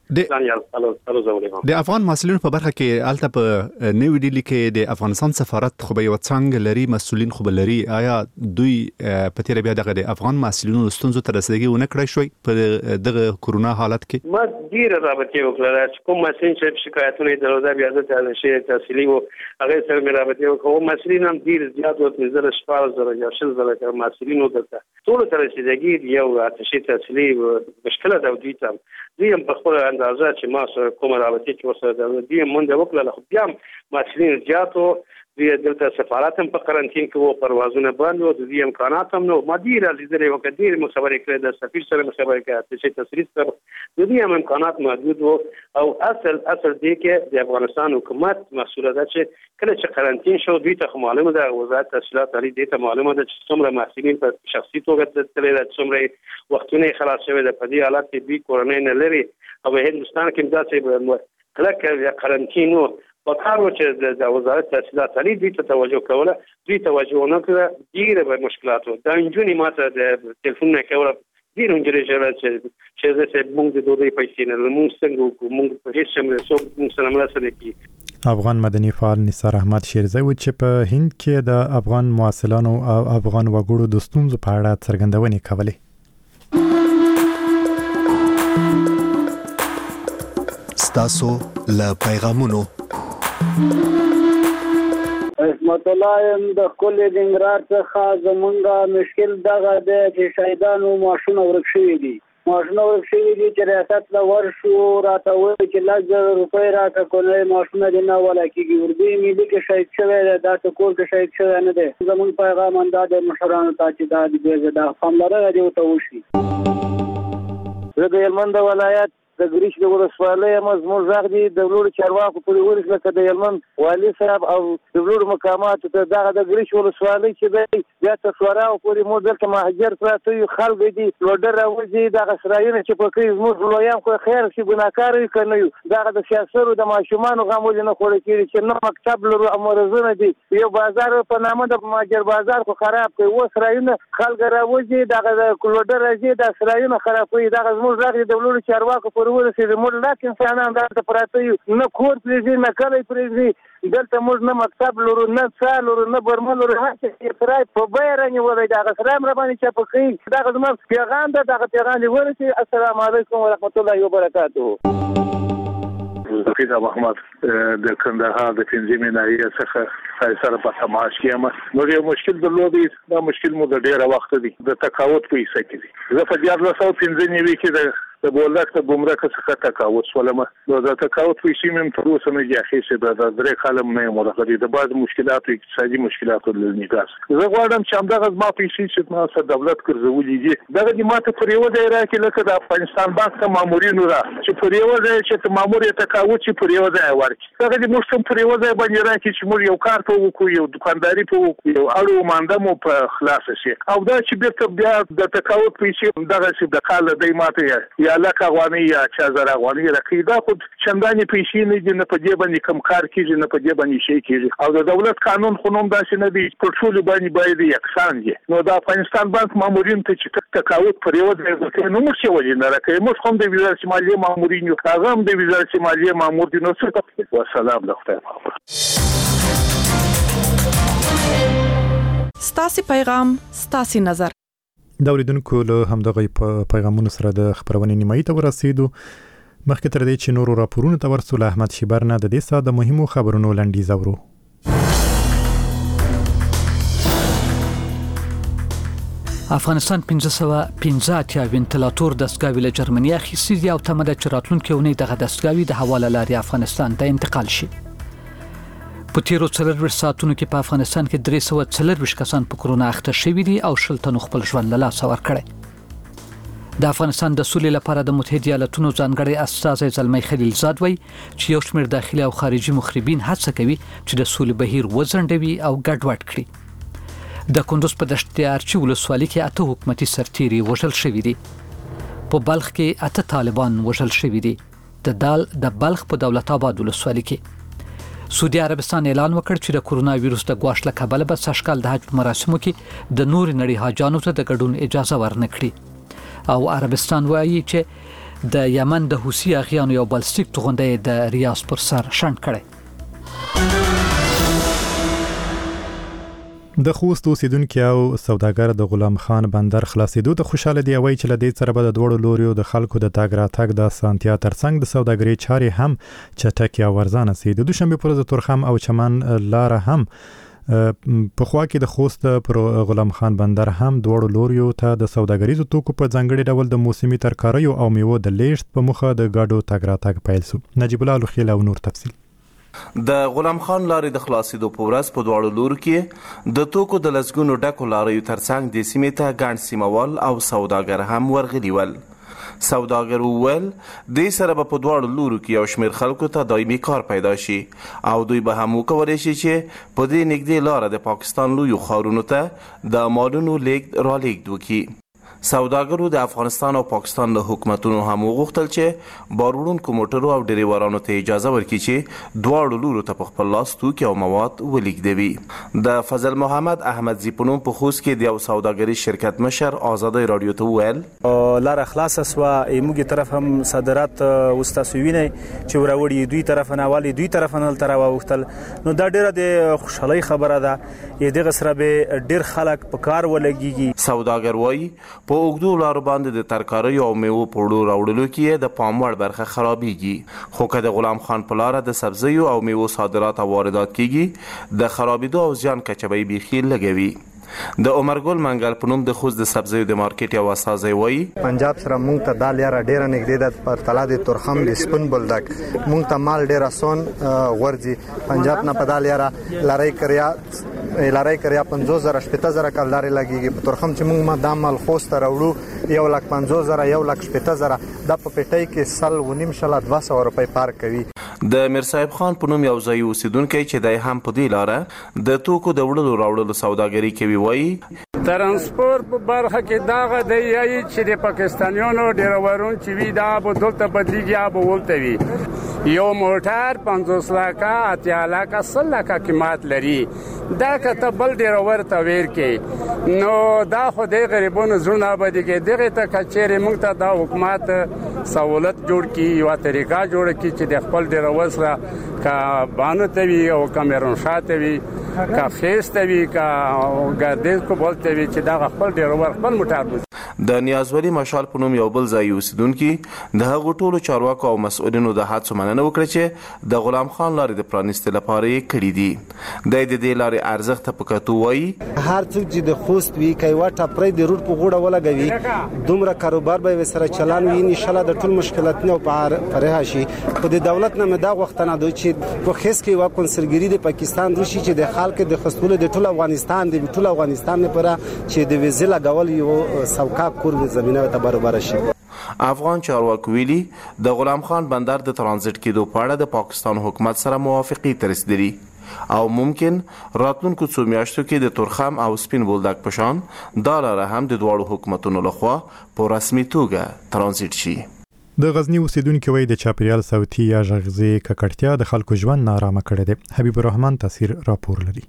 د افغان محصلینو په برخه کې الته په نیو ډیلی کې د افغانستان سفارت خو به یو څنګه لري مسؤلین خو به لري آیا دوی په تیر بیا دغه د افغان محصلینو ستونزو ته رسیدګي ونه کړی شوی په دغه کورونا حالت کې ما ډیره رابطه وکړه چې کوم مسلین چې شکایتونه درلوده بیا د شي تحصیلي او هغه سره مې رابطه وکړه مسلین هم ډیر زیات وخت نظر شپږ زره یا شل زره مسلینو دلته ټول تر رسیدګي یو تشي تحصیلي مشکله ده دوی ته دوی هم په خپل اندازه چې ما سره کومه رابطه چې ورسره ده دوی هم مونږ وکړه خو بیا هم مسلین زیاتو دوی دلته سفارت هم په قرنطین کې وو پروازونه بند وو دوی امکانات هم نو ما ډیره لیدلې وکړه ډیره مخابرې کړې د سفیر سره مخابرې کړې چې تصریح سره دوی هم امکانات موجود وو او اصل دې کې د افغانستان حکومت مسؤله ده چې کله چې قرنطین شو دوی ته معلومه ده وزارت تحصیلات عالی دې ته معلومه ده چې څومره محصلین په شخصي توګه تللي ده څومره وختونه خلاص شوی ده په دې حالت کې دوی کورنۍ نه لري او هندستان کې داسې کله قرنطین پکار و چې د وزارت تحصیلات عالی دوی ته توجه کوله دوی توجه نه کړه ډیره به مشکلات و دا انجونی ماته د ټلیفون نه کوله ډیر انجری چې زه موږ د دوی پیسې نه موږ څنګه موږ په هیڅ شمه موږ سره مرسته کوي. افغان مدني فعال نثار احمد شیرزی و چې په هند کې د افغان مواصلانو او افغان وګړو د ستونزو په اړه څرګندونې کولې. ستاسو له پیغامونو رحمت الله د کل دنګرار څخه زمونږه مشکل دغه دی چې شهیدانو ماشونه ورک شوي دي چې ریاست له ورشو راته وایي چې لږ روپۍ راکړه کولای ماشونه دې نه ولا کېږي اردوی ملي کې شهید شوی دی داسې کور کې شهید شوی نه دی زمونږ پیغام همدا دی مشرانو ته چې دا د پاملرنه دې ورته وشي. زه د هلمند ولایت د ګریش د ولسوالۍ زموږ غږ دی د لوړو چارواکو پورې ورسېده لکه د هلمند والي صاحب او د لوړو مقاماتو ته دغه د ګریش ولسوالۍ چې دی بیا تر سوراو پورې موږ دلته مهاجر پراته یو خلک دي لوډر راوځي دغه سرایونه چې په کوي زموږ لویان خو خیر شي ګناهکار وي که نه یو دغه د سیاسرو د ماشومانو غم ولې نه خوړل کېږي چې نه مکتب لرو او مرزونه دي یو بازار په نامه د مهاجر بازار خو خراب کوي اوس سرایونه خلک راوځي دغه د لوډر راځي دا سرایونه خرابوي دغه زموږ غږ د لوړو چارواکو پورې ورسېږي موږ لاک انسانان دلته پراته یو نه کور پرېږدي نه کلی پرېږدي دلته موږ نه مکتب لرو نه څاه لرو نه برمه لرو هر څه سرای په بیه رانیولی دغه سرای هم راباندې چاپه کوي دغه زما پیغام ده دغه پیغام دې ورسېږي. السلام علیکم ورحمت الله وبرکاته. زفید محمد د کندهار د پنځمې ناحیې څخه فیصله په تماش کې یم. نو یو مشکل درلودی دا مشکل مو د ډېره وخت دی د تقاوت په حصه کې دی. زه په 1495 کې د بولدک د ګمرک څخه تقاوت شولم نو د تقاوت پیسې مې تر اوسه نه اخیستې د درې کاله مې مرغلي د بعض مشکلاتو اقتصادي مشکلاتو له نګاس زه غواړم چې همدغه ما پیسې چې ما سره دولت ګرځولې دي دغه د ماته پر یو ځای راکې لکه د افغانستان بانک ته مامورینو را چې پر یو ځای چې مامور یې تقاوت چې پر یو ځای ورکړي دغه د موږ پر یو ځای باندې راکې چې موږ یو کار په وکړو یو دکانداري په وکړو یو اړو مانده مو په خلاص شي او دا چې بیرته بیا د تقاوت پیسې دغه چې د کال د ماته یا لکه غوانی یا 4000 غوانی راکې دا خو چندانې پیسې نه دي نه په دې باندې کم کار کیږي نه په دې باندې شي کیږي او د دولت قانون خو نوم داسې نه دی په ټول باندې باید یکسان دي نو د افغانستان بانک مامورین ته چې تقاوت پر یو ځای ورته نو موږ ولې نه راکې موږ هم د وزارت مالیې مامورین یو هغه هم د وزارت مالیې مامور دي نو څه والسلام علیکم. ستاسو پیغام ستاسو نظر د اوریدونکو له همدغه پیغامونو سره د خبرونې نیمایي ته ورسېدو. مخکې تر دې چې نورو راپورونو ته ورسو، له احمد شیبر نه د دې ساعت د مهمو خبرونو لنډیز اورو. افغانستان 515 وینټیلاتور دستګاوې له جرمني اخیستې دي او تمه ده چې راتلونکي اونۍ دغه دستګاوې د هوا له لارې افغانستان ته انتقال شي. په تیرو 24 ساعتونو کې په افغانستان کې 340 کسان په کرونا اخته شوي دي او 10 تنو خپل ژوند له لاسه ورکړی. د افغانستان د سولې لپاره د متحده ایالاتونو ځانګړی استازی زلمی خلیلزاد وایي چې یو شمېر داخلي او خارجي مخربین هڅه کوي چې د سولې بهیر وځنډوي او ګډوډ کړي. د کندوز په دشت ارچي ولسوالۍ کې 8 حکومتي سرتیري وژل شوي دي. په بلخ کې 8 طالبان وژل شوي دي. د بلخ په دولت آباد ولسوالۍ کې سعودي عربستان اعلان وکړ چې د کورونا وایروس د ګواښ له کبله به سږکال د حج مراسمو کې د نور نړۍ حاجانو ته د ګډون اجازه ورنکړي. او عربستان وایي چې د یمن د حوثي اغیانو یو بالستیک توغنده د ریاض پر سر شنډ کړي. د خوست اوسیدونکو او سوداګر د غلام خان بندر خلاصېدو ته خوشاله دی. وایي چې له دې سره به د دوړو لوریو د خلکو د تاګ راتګ د اسانتیا ترڅنګ د سوداګرۍ چارې هم چټکې او ارزانه سي. د دوشنبه پر ورځ تورخم او چمن لار هم په خوا کې د خوست پر غلام خان بندر هم دوړو لوریو ته د سوداګریزو توکو په ځانګړي ډول د موسمي ترکاریو او میوو د لیږد په مخه د ګاډو تاګ راتګ پیل شو. نجیب الله لوخیل او نور تفصیل. د غلام خان لارې د خلاصېدو په ورځ په دواړو لورو کې د توکو د لسګونو ډکو لاریو ترڅنګ د سیمې ته ګڼ سیموال او سوداګر هم ورغلي ول. سوداګر وویل دې سره به په دواړو لورو کې یو شمېر خلکو ته دایمي کار پیدا شي او دوی به هم وکولی شي چې په دې نږدې لاره د پاکستان لویو ښارونو ته د مالونو لیږد رالېږد وکړي. سوداګرو د افغانستان او پاکستان له حکومتونو هم وغوښتل چې بار وړونکو موټرو او ډریورانو ته اجازه ورکړي چې دواړو لورو ته په خپل لاس توکي او مواد ولېږدوي. د فضل محمد احمدزي په نوم په خوست کې د یو سوداګریز شرکت مشر آزادۍ راډیو ته وویل لاره خلاصه سوه، موږ طرف هم صادرات اوس تاسو وینئ چې وراوړي دوی طرف نه والي دوی طرف نه تر واوښتل. نو دا ډیره د خوشحالۍ خبره ده. دغه سره به ډیر خلک په کار ولګيږي. سوداګر وایي په اوږدو لارو باندې د ترکاریو او میوو په وړو راوړلو کې د پام وړ برخه خرابېږي. خو که د غلام خان په لاره د سبزیو او میوو صادرات او واردات کېږي د خرابېدو او زیان کچه به یې بیخي لږوي. د عمرګل منګل په نوم د خوست د سبزیو د مارکیټ یو استازی وایي پنجاب سره مونږ ته دا لاره ډیره نږدې ده. پر تلا د تورخم د سپن بولدک مونږ ته مال ډیر آسان ورځي. پنجاب نه په دا لارې کریا 50,000 شپېته کلدارې لګيږي. په تورخم چې مونږ دا مال خوست راوړو 1,50,000 1,70,000 دا په پټۍ کې 1,500 روپۍ پار کوي. د میرصاحب خان په نوم یو ځای اوسیدونکی چې دی هم په دې لاره د توکو د وړلو راوړلو سوداګري کوي وایي ترانسپورت په برخه کې داغه دی یی چې د پاکستانیانو ډیرورون چې وی دا به دلته بدلیږي یا به ولته وي. یو موټر 50 لکه 80 لکه 100 لکه قیمت لري. دا کته بل ډیرور ته ویر کې نو دا خو د غریبونو زړه باندې کې دغه ته کچېره موږ ته دا حکومت سہولت جوړ کی یو طریقہ جوړ کی چې د خپل ډیرور سره کا باندې ته وی او کیمرون شاته وی کا فیس ته وی کا ګردیز کو بولته وی چې دا خپل ډیرور خپل موټر. د نیازولي مشال په نوم یو بل ځای اوسیدونکي د هغو ټولو چارواکو او مسؤلینو د هڅو مننه وکړه چې د غلام خان لارې د پرانیستلو لپاره یې کړي دي. د دې لارې ارزښت په کتو وایي هر څوک چې د خوست وی کوي واټه پرې د روټ په غوړه ولګوي دومره کاروبار به سره چلان وي ان شاء الله د ټول مشکلاتونو په پرها شي. په د دولت نه دا وختونه دوی چې په خس کې وا کنسرګری د پاکستان روشي چې د خلک د خصوص د ټول افغانستان د ټول افغانستان لپاره چې د ویزه لګول یو سوکا کور زمينه ته برابر شي. افغان چارواکو ویلي د غلام خان بندر د ترانزیت کېدو په اړه د پاکستان حکومت سره موافقه تر رسیدلې او ممکن راتلونکو څو میاشتو کې د تورخم او سپین بولدک په شان دا لاره هم د دواړو حکومتونو لخوا په رسمي توګه ترانزیت شي. د غزنی اوسیدونکو وایي د چاپیریال صوتي یا غږیزي ککړتیا د خلکو ژوند نارامه کړی دی. حبیب الرحمن تاثیر راپور لري.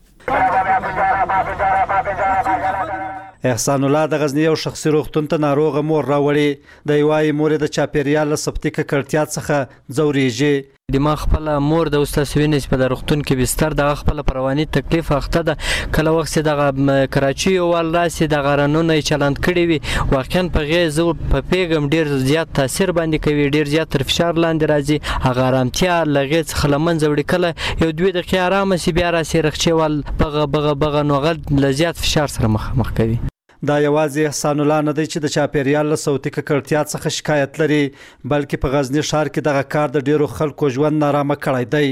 احسان الله د غزنی یو شخصي روغتون ته ناروغه مور راوړي. د یوای مور د چاپیریال صوتي ککړتیا څخه ځوريږي. د ما خپل مور د استاد وینس په روغتون کې بستر د خپل پرواني تکلیف اخته ده کله وخت د کراچي ول راسي د غرنونه چلند کړي وي واقعا په غیزو په پیغام ډیر زیات تاثیر باندې کوي ډیر زیات فشار لاندې راځي هغه آرامتیا لغې څخه لمن زوړي کله یو 2 دقیقې آرام سي بیا راسي رخچوال بغه نوغل لزیات فشار سره مخ کوي دا یوازې احسان الله نه دی چې د چاپیریال له صوتي ککړتیا څخه شکایت لري بلکې په غزنی ښار کې دغه کار د ډیرو خلکو ژوند نارامه کړی دی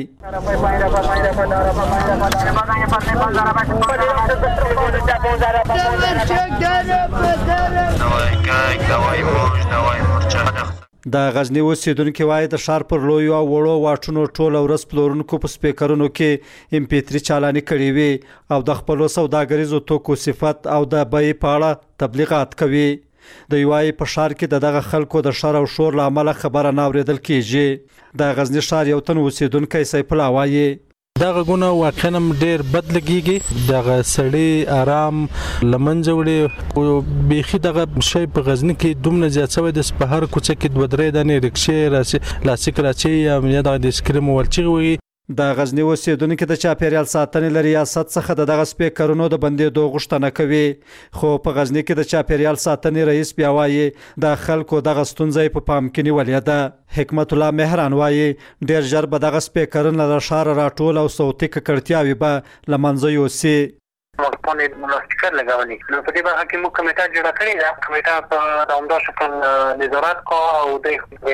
د غزنی اوسیدونکو وایي د ښار پر لویو او وړو واټونو ټوله ورځ پلورونکو په سپیکرونو کې MP3 چالانې کړې وي او د خپلو سوداګریزو توکو صفت او د بیې په اړه تبلیغات کوي د یوای په ښار کې دغه خلکو د شر او شور له امله خبره نه اوریدل کیږي د غزنی ښار یو تن اوسیدونکو سیف الله وایي دغه غونه واقعا ډیر بد لګیږي دغه سړی آرام لمنځه وړي او بيخي دغه شی په غزنی کې دومره زیات شوی د سپهر کوڅه کې 2-3 دانې رکشې راسي لاسیک راچي یا د سکریم ولچي وي د غزنی اوسیدونکو د چاپیریال ساتنې له ریاست څخه دغه سپیکرونو د بندېدو غوښتنه کوي خو په غزنی کې د چاپیریال ساتنې رئیس بیا وایي د خلکو دغه ستونزې په پام کې نیولې ده حکمت الله مهران وایي ډیر ژر به دغه سپیکرونه له ښار راټول او صوتي ککړتیاوي به له منځه یوسي موږ سپیکر لګولي نو په دې برخه کې موږ کمیټه جوړه کړې ده کمیټه په دوامدار شکل نظارت کوي او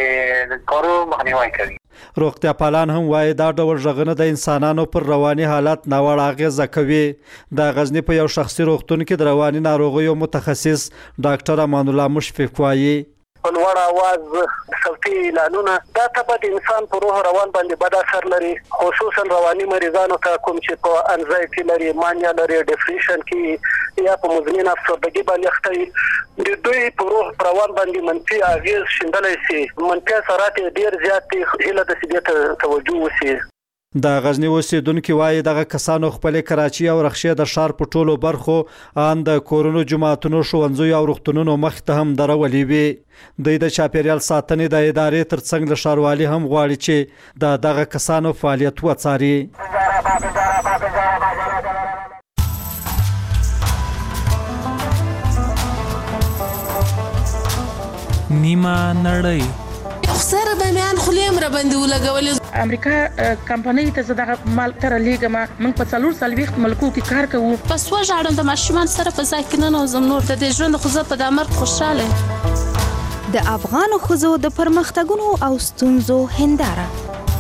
د کارو مخنیوي کوي روغتیا پالان هم وایي دا ډول ژغنه د انسانانو پر رواني حالت ناوړه اغیزه کوي د غزنی په یو شخصي روغتون کې د رواني ناروغیو متخصص ډاکټر امان الله مشفق وایي لوړ आवाज صوتي اعلانونه دا ته د انسان په روح روان باندې بد اثر لري خصوصا رواني مریضانو ته کوم چې په انزایټي لري مانیا لري ډیپریشن کې یا په مزمن افسردګي باندې اخته د دوی په روح روان باندې منفي اغیز شیندلای شي منفي اثرات ډیر زیات دي هله د سیدت توجه وشي د غزنی اوسیدونکو وایي دغه کسانو خپل کراچي او رخشې د ښار په ټولو برخو ان د کورونو جماعتونو ښوونځیو او روغتونونو مخ ته هم درولې وي د چاپیریال ساتنې د ادارې ترڅنګ له ښاروالي هم غواړي چې دغه کسانو فعالیت وڅاري نیمه نړۍ سره به میان خلیم را باندې ولګول امریکا کمپنۍ ته زړه مال تر لیګما موږ په 440 ملکو کې کار کوو پس وژاړم د ماشومان سره په ځکه نه زم نور د ژوند خو په دمر خوشاله د افغان خزو د پرمختګونو او ستونزو هنداره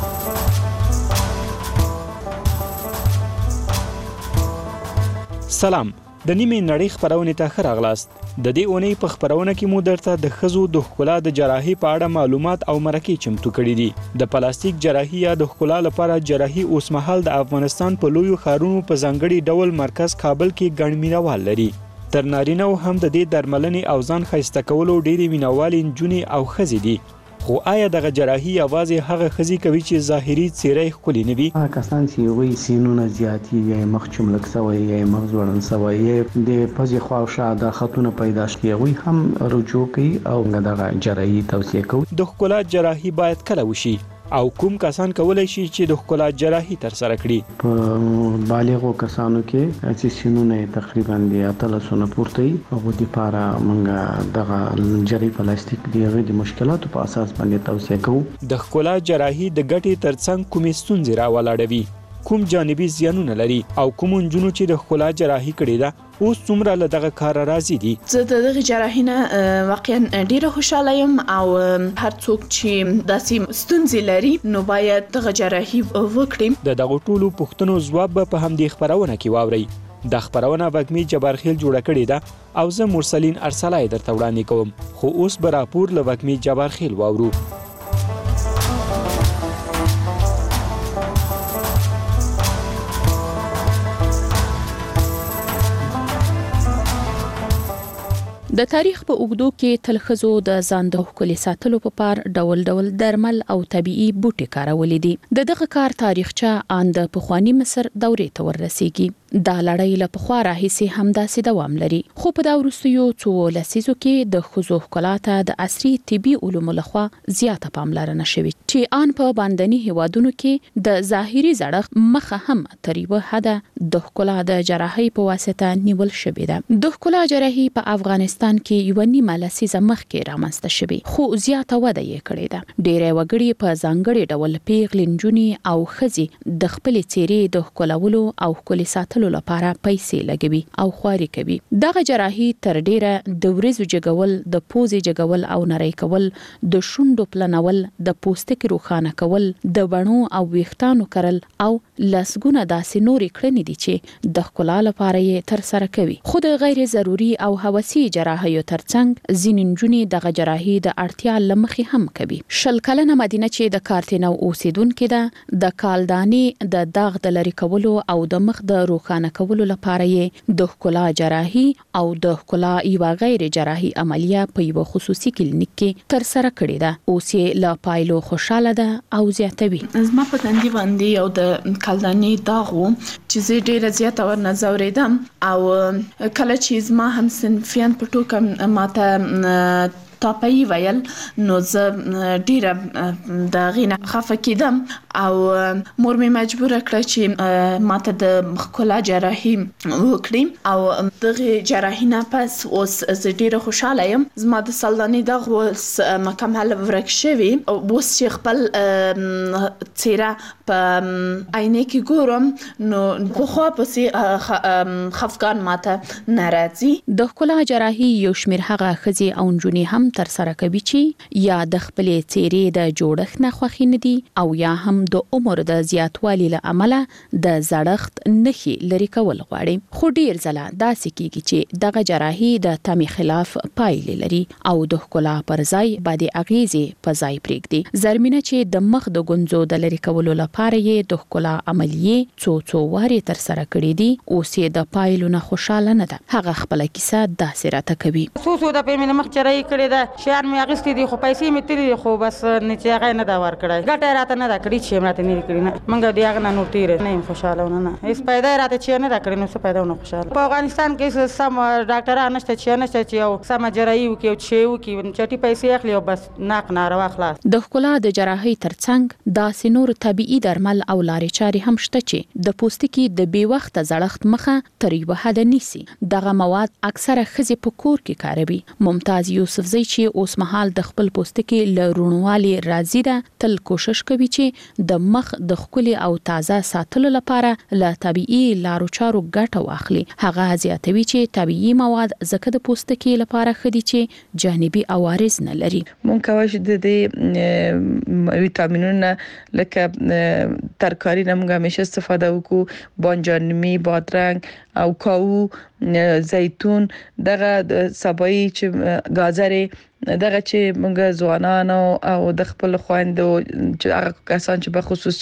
سلام د نیمه نړۍ خبرونه ته خراغلاست د دې اونۍ په خبرونه کې مو درته د خزو د ښکلا د جراحي په اړه معلومات او مرکې چمتو کړي دي د پلاستیک جراحي یا د ښکلا لپاره جراحي اوس مهال د افغانستان په لویو ښارونو په ځانګړي ډول مرکز کابل کې ګڼ مینوال لري تر نارینه هم د دې درملنې او ځان ښایسته کولو ډېرې مینوال نجونې او ښځې دي خو آیا دغه جراحي یوازې هغه ښځې کوي چې ظاهري څیره یې ښکلې نه وي هغه کسان چې هغوی سینونه زیاتي یا مخ چملک سوی یا مغز ځوړند سوی یا د پزې خواوشا د خطونه پیدا شي هغوی هم رجوع کوي او دغه جراحي توصیه کوي د ښکلا جراحي باید کله وشي او کوم کسان کولای شي چې د ښکلا جراحي تر سره کړي په بالغو کسانو کې چې سینونه تقریبا د 300 پورته او د لپاره موږ دغه جراحي پلاستیک د مشکلاتو په اساس باندې توصیه کوو د ښکلا جراحي د ګټې ترڅنګ کومې ستونزې راولاړوي کوم جانبي زیانونه لري او کوم نجونو چې د ښکلا جراحي کړې ده اوس څومره له دغه کار راضي دي زه د دغه جراحي نه واقعا ډیره خوشاله یم او هر څوک چې داسې ستونزې لري نو باید دغه جراحي وکړي د دغه ټولو پوښتنو ځواب په همدې خبرونه کې واورئ د خبرونه وګمي جبارخیل جوړه کړې ده او زه مرسلین ارسلای درته وړاندې کوم خو اوس به راپور له وګمي جبارخیل واورو د تاریخ په اوږدو کې تل ښځو د ځان د ښکلي ساتلو په پار ډول ډول درمل او طبيعي بوټي کارولې دي دغه کار تاریخچه ان د پخوانی مصر دورې ته ورسیږي دا لړۍ له پخوا راهیسې همداسې دوام لري، خو په دا وروستیو څو لسیزو کې د ښځو ښکلا ته د عصري طبي علومو لخوا زیاته پاملرنه شوې چې آن په باندني هیوادونو کې د ظاهري زړښت مخه هم تر یوه حده د ښکلا د جراحۍ په واسطه نیول شوې ده. د ښکلا جراحي په افغانستان کې یوه نیمه لسیزه مخکې رامنځته شوې، خو زیاته وده یې کړې ده. ډېری وګړي په ځانګړي ډول پیغلې نجونې او ښځې د خپلې څېرې د ښکلولو او ښکلې ساتلو لپاره پیسې لګوي او خواري کوي. دغه جراحي تر ډېره د وریځو جګول، د پوزې جګول او نری کول، د شونډو پلنول، د پوستکي روښانه کول، د بڼو او ویښتانو کرل او لسګونه داسې نورې کړنې دي چې د ښکلا لپاره یې ترسره کوي. خو د غیر ضروري او هوسي جراحیو ترڅنګ ځینې نجونې دغه جراحي د اړتیا له مخې هم کوي. 20 کلنه مدینه چې د کارتینو اوسیدونکې ده، د کالدانې د داغ د لرې کولو او د مخ د روښانه کولو لپاره یې د ښکلا جراحي او د ښکلا یوه غیر جراحي عملیه په یوه خصوصي کلینیک کې ترسره کړې ده. اوس یې له پایلو خوشاله ده او زیاتوي. زما په تندي باندې یو د کالدانې داغ و چې زه ډېره زیاته ورنه ځورېدم او کله چې زما همصنفیان په ټوکه ماته تاپایی ویل نو زه ډیره د غینه خفه کېدم او مور مې مجبور کړه چې ماته د ښکلا جراحي وکړي او دغه جراحي نه پس اوس زه ډیره خوشاله یم. زما د سلدانې دغه اوس مکمل ورک شوی او اوس چې خپل څیره په عینه کې ګورم نو خو پسې خفقان ماته ناراضي. د ښکلا جراحي یو شمېر هغه ښځې او نجونې هم تر سره کوي چې یا د خپلې څېرې د جوړښت نه خوښې نه دي او یا هم د عمر د زیاتوالي له امله د زړښت نښې لرې کول غواړي. خو ډیر ځله داسې کیږي چې دغه جراحي د تمې خلاف پایلې لري او د ښکلا پر ځای بدې اغیزې په ځای پرېږدي. زرمینه چې د مخ د ګونځو د لرې کولو لپاره یې د ښکلا عملیې څو وارې تر سره کړې دي، اوس یې د پایلو نه خوشاله نه ده. هغه خپله کیسه داسې راته کوي. څو د پیمنه مخ جراحي کړې ده، شیان مې اغستې دي خو پیسې مې تللې خو بس نه چې هغه نه دا ورکړی ګټه راته نه دا کړی چې ماته نه کړی نه منګه دی هغه نه تیر نه خوشاله نه هیڅ پیدا راته چې نه دا کړی نو څه پیدا نه خوشاله. په افغانستان کې سم ډاکټران نشته چې یو سم جراحي وکي او چې چټي پیسې اخلي او بس ناق ناروا خلاص. د ښکلا د جراحي ترڅنګ داسې نور طبيعي درمل او لارې چارې هم شته چې د پوستکي د بې وخته زړښت مخه تر یوه حده نیسي. دغه مواد اکثره ښځې په کور کې کاروي. ممتاز یوسفزۍ چې اوس مهال د خپل پوستکي له روڼوالي راضي ده، تل کوشش کوي چې د مخ د ښکلي او تازه ساتلو لپاره له طبيعي لارو چارو ګټه واخلي. هغه زیاتوي چې طبيعي مواد ځکه د پوستکي لپاره ښه دي چې جانبي عوارض نه لري. مونږ کولی شو د ویټامینونو لکه ترکاري نه مونږ همیشه استفاده وکړو، بانجانمی، بادرنګ او کاو، زیتون، دغه سبایی چې گازرې دغه چې موږ ځوانانو او د خپل خويندو چې هغه کسان چې په خصوص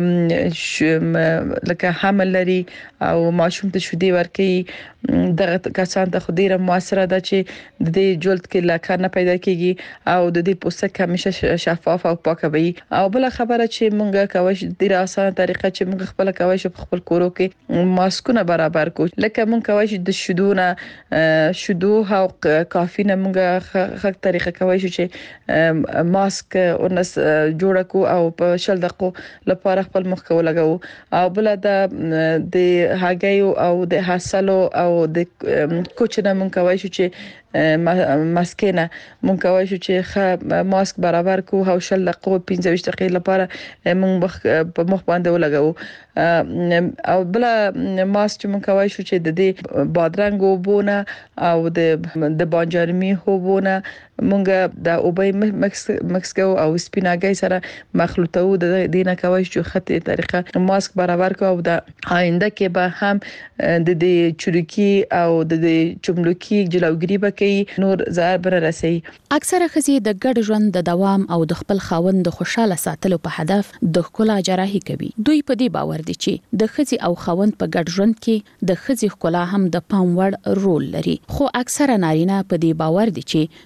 چې لکه حمل لري او ماشوم ته شودي ورکي دغه کسان ته خو ډیره موثره ده چې د جلد کې لکه نه پیدا کیږي او د دې پوستکي همیشه شفاف او پاک وي. او بل خبره چې موږ کوي ډیره اسانه طریقه چې موږ خپل کوي په خپل کورو کې ماسکونه برابر کو لکه موږ کوي د شودو او کافي نه موږ طریقه کوي چې ماسک ورنس جوړ کو او په شل دقیقو لپاره خپل مخ کو لګاو او بل د هګیو او د حاصلو او د کوچنه مونږ کوي چې ماسکینه مونږ کوي چې ماسک برابر کو او شل دقیقو 15 دقیقې لپاره مونږ په مخ باندې ولګاو او بل ماسک مونږ کوي چې د دې بادرنګ وبونه او د بانجانمی وبونه مونږ د اوبې مکس کو او سپیناګي سره مخلوطو د دینه کوي چې خطي طریقه ماسک برابر کو او د آینده کې به هم د دې چورکی او د چملوکی جلوګری بکې نور ضرر بر رسي. اکثره ښځې د ګډ ژوند د دوام او د خپل خاوند د خوشاله ساتلو په هدف د ښکلا جراحي کوي. دوی په دې باور دي چې د ښځې او خاوند په ګډ ژوند کې د ښځې ښکلا هم د پام وړ رول لري. خو اکثره نارینه په دې باور دي چې د هر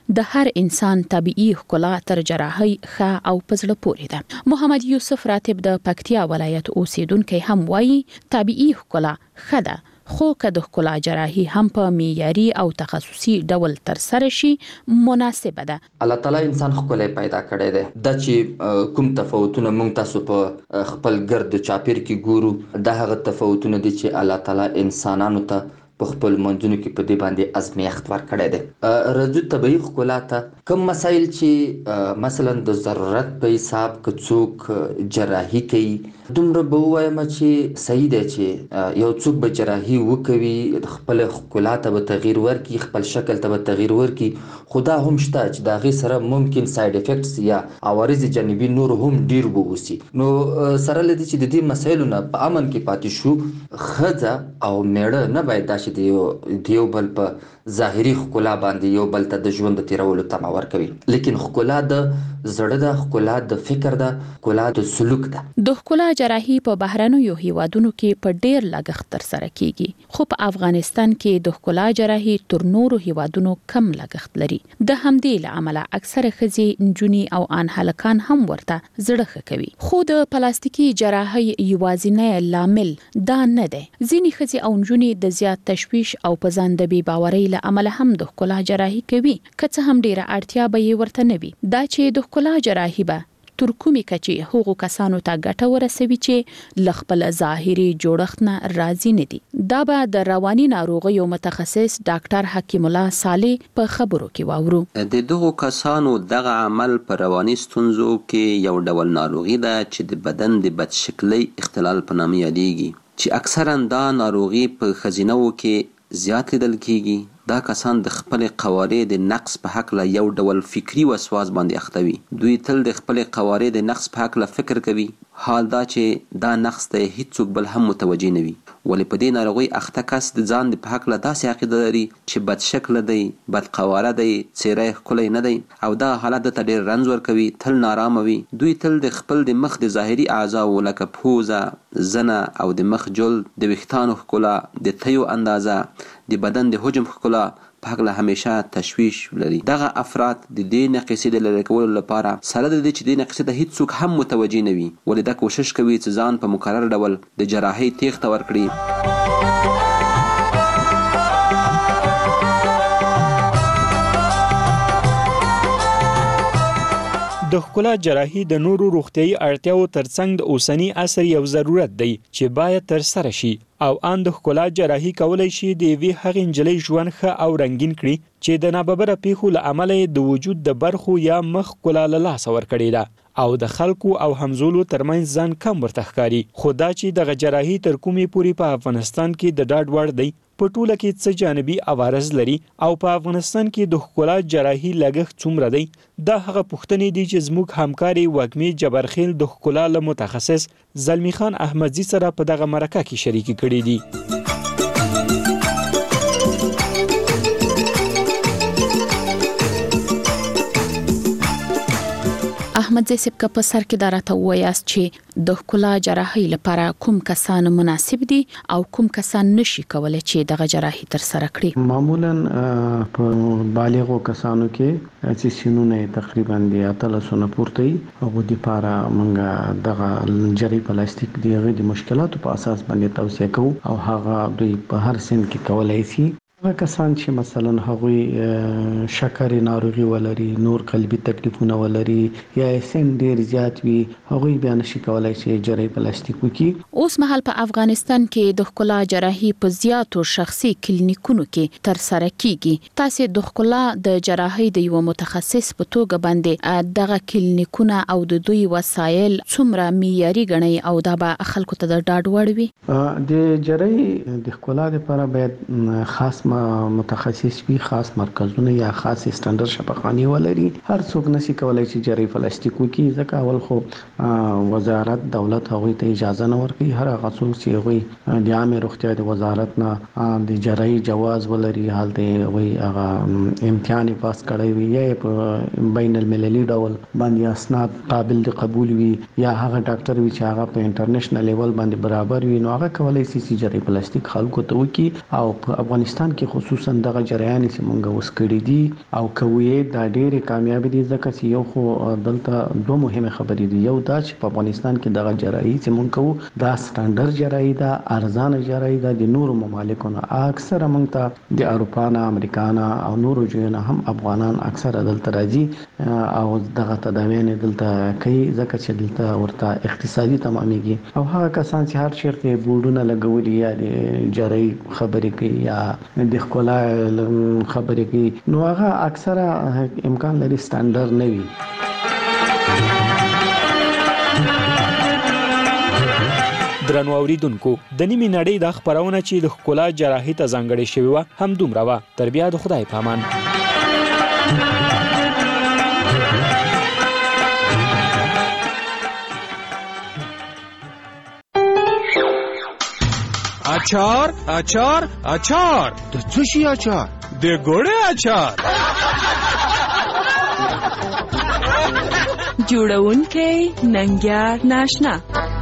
هر انسان طبيعي ښکلا تر جراحي ښه او پزړه پورې ده. محمد یوسف راتب د پکتیا ولایت اوسیدونکو هم وایي طبيعي ښکلا ښه ده، خو که د ښکلا جراحي هم په معیاري او تخصصي ډول تر سره شي مناسبه ده. الله تعالی انسان ښکلی پیدا کړی دی. دا چې کوم تفاوتونه موږ تاسو په خپل ګرد چاپیر کې ګورو، دا هغه تفاوتونه دي چې الله تعالی انسانانو ته په خپل منځونو کې په دې باندې ازمیښت ورکړی دی. رجو طبیعي ښکلا ته کوم مسایل چې مثلا د ضرورت په حساب که څوک جراحي کوي، دومره به ووایم چې صحیح دی چې یو څوک به جراحي وکوي، خپل ښکلا ته به تغییر ورکړي، خپل شکل ته به تغییر ورکړي، خو دا هم شته چې د هغې سره ممکن ساید افیکټس یا عوارض جانبي نور هم ډیر به وسي. نو سره له دې چې د دې مسایلو نه په امن کې پاتې شو، ښځه او میړه نه باید دا چې د یو بل په ظاهري ښکلا باندې یو بل ته د ژوند د تیرولو تمه ورکوي. لیکن ښکلا د زړه ده، ښکلا د فکر ده، ښکلا د سلوک ده. د ښکلا جراحي په بهرنیو هیوادونو کې په ډیر لګښت تر سره کیږي، خو په افغانستان کې د ښکلا جراحي تر نورو هیوادونو کم لګښت لري. د همدې له امله اکثره ښځې، نجونې او ان هلکان هم ورته زړه ښه کوي. خو د پلاستیکي جراحي یوازینی لامل دا نه دی. ځینې ښځې او نجونې د زیات تشویش او په ځان د بې باورۍ له امله هم د ښکلا جراحي کوي، که څه هم ډیره اړتیا به یې ورته نه وي. دا چې د ښکلا جراحي به تر کومې کچې هغو کسانو ته ګټه ورسوي چې له خپل ظاهري جوړښت نه راضي نه دي. دا به د رواني ناروغیو متخصص ډاکټر حکیم الله صالح په خبرو کې واورو. د دغو کسانو دغه عمل په رواني ستونزو کې یو ډول ناروغي ده چې د بدن د بدشکلۍ اختلال په نامه یادېږي، چې اکثرا دا ناروغي په ښځینه‌وو کې زیات لیدل کیږي. دا کسان د خپل قوارې د نقص په حق له یو ډول فکری وسواس باندې اخته وي. دوی تل د خپل قوارې د نقص په حق له فکر کوي، حال دا چې دا نقص ته هیڅوک بل هم متوجه نه وي. ولې په دې ناروغۍ اخته کس د ځان په حق له داسې عقیده لري چې بد شکل دی، بد قواره دی، څیره یې ښکلی نه دی، او دا حالت ته ډېر رنځ ورکوي، تل نارامه وي. دوی تل د خپل د مخ د ظاهري اعضاو لکه پوزه، زنه او د مخ جلد، د ویښتانو ښکلا، د تیو اندازه، د بدن د حجم ښکلا په هکله همیشه تشویش لري. دغه افراد د دې نقیصې د لرې کولو لپاره سره د دې چې دې نقیصې ته هیڅوک هم متوجه نه وي، ولې دا کوشش کوي چې ځان په مکرر ډول د جراحۍ تیښته ورکړي. د ښکلا جراحي د نورو روغتیايي اړتیاو ترڅنګ د اوسني عصر یو ضرورت دی چې باید تر سره شي، او ان د ښکلا جراحي کولای شي د یوې هغې نجلۍ ژوند ښه او رنګین کړي چې د ناببره پیښو له امله د وجود د برخو یا مخ ښکلا له لاسه ورکړې ده او د خلکو او همزولو ترمنځ ځان کم ورته ښکاري. خو دا چې دغه جراحي تر کومې پورې په افغانستان کې د ډاډ وړ دی، په ټوله کې څه جانبي عوارض لري، او په افغانستان کې د ښکلا جراحي لګښت څومره دی، دا هغه پوښتنې دي چې زموږ همکاري وږمې جبرخیل د ښکلا له متخصص زلمی خان احمدزي سره په دغه مرکه کې شریکې کړي دي. احمدزي صاحب که په سر کې دا راته ووایاست چې د ښکلا جراحي لپاره کوم کسان مناسب دي او کوم کسان نشي کولی چې دغه جراحي تر سره کړي. معمولا په بالغو کسانو کې چې سینونه تقریبا د 300 پورته وي، هغه د لپاره موږ دغه جراحي پلاستیک د مشکلاتو په اساس باندې توصیه کوو، او هغه دوی په هر سن کې کولای شي. هغه کسان چې مثلا هغوی شکرې ناروغي ولري، نور قلبي تکلیفونه ولري، یا سن ډیر زیات وي، هغوی بیا نشي کولای چې جراحي پلاستیک وکړي. اوس مهال په افغانستان کې د ښکلا جراحي په زیاتو شخصي کلینیکونو کې تر سره کیږي. تاسو د ښکلا د جراحي د یو متخصص په توګه باندې دغه کلینیکونه او د دوی وسایل څومره معیاري ګڼئ او دا به خلکو ته د ډاډ وړ وي؟ د جراحي د ښکلا لپاره باید خاص متخصص وي، خاص مرکزونه یا خاص سټانډرډ شفاخانې ولري. هر څوک نشي کولای چې جراحي پلاستیک وکړي، ځکه اول خو وزارت دولت هغوی ته اجازه نه ورکوي. هر هغه څوک چې هغوی د عامه روغتیا د وزارت نه د جراحي جواز ولري، هلته هغوی هغه امتحان پاس کړی وي، یا په بین المللي ډول باندې اسناد قابل د قبول وي، یا هغه ډاکټر وي چې هغه په انټرنیشنل لیول باندې برابر وي، نو هغه کولای شي چې جراحي پلاستیک خلکو ته وکړي. او په افغانستان کې کې خصوصا دغه جریان چې مونږ وسکړي دي او کوي دا ډېر کامیاب دي ځکه چې یو خو دلته دوه مهمه خبرې دي. یو دا چې په افغانستان کې دغه جراحي چې مونږ کوو دا سټانډرډ جراحي ده، ارزانه جراحي ده. د نورو ممالکو نه اکثره مونږ ته د اروپا نه، امریکا نه او نورو ځایونو نه هم افغانان اکثره دلته راځي او دغه تداوین دلته کوي ځکه چې دلته ورته اقتصادي تمامېږي. او هغه کسان چې هر چیرته بورډونه لګولي یا د جراحي خبرې کوي یا د ښکلا خبرې کوي نو هغه اکثره امکان لري سټانډرډ نه وي. درنو اوریدونکو د نیمې نړۍ د خبرونه چې د ښکلا جراحي ته ځانګړې شوې وه هم دومره وه. تر بیا د خدای په امان. اچار اچار اچار د څه شي اچار؟ د ګوړې اچار. جوړونکی ننګیار ناشنا.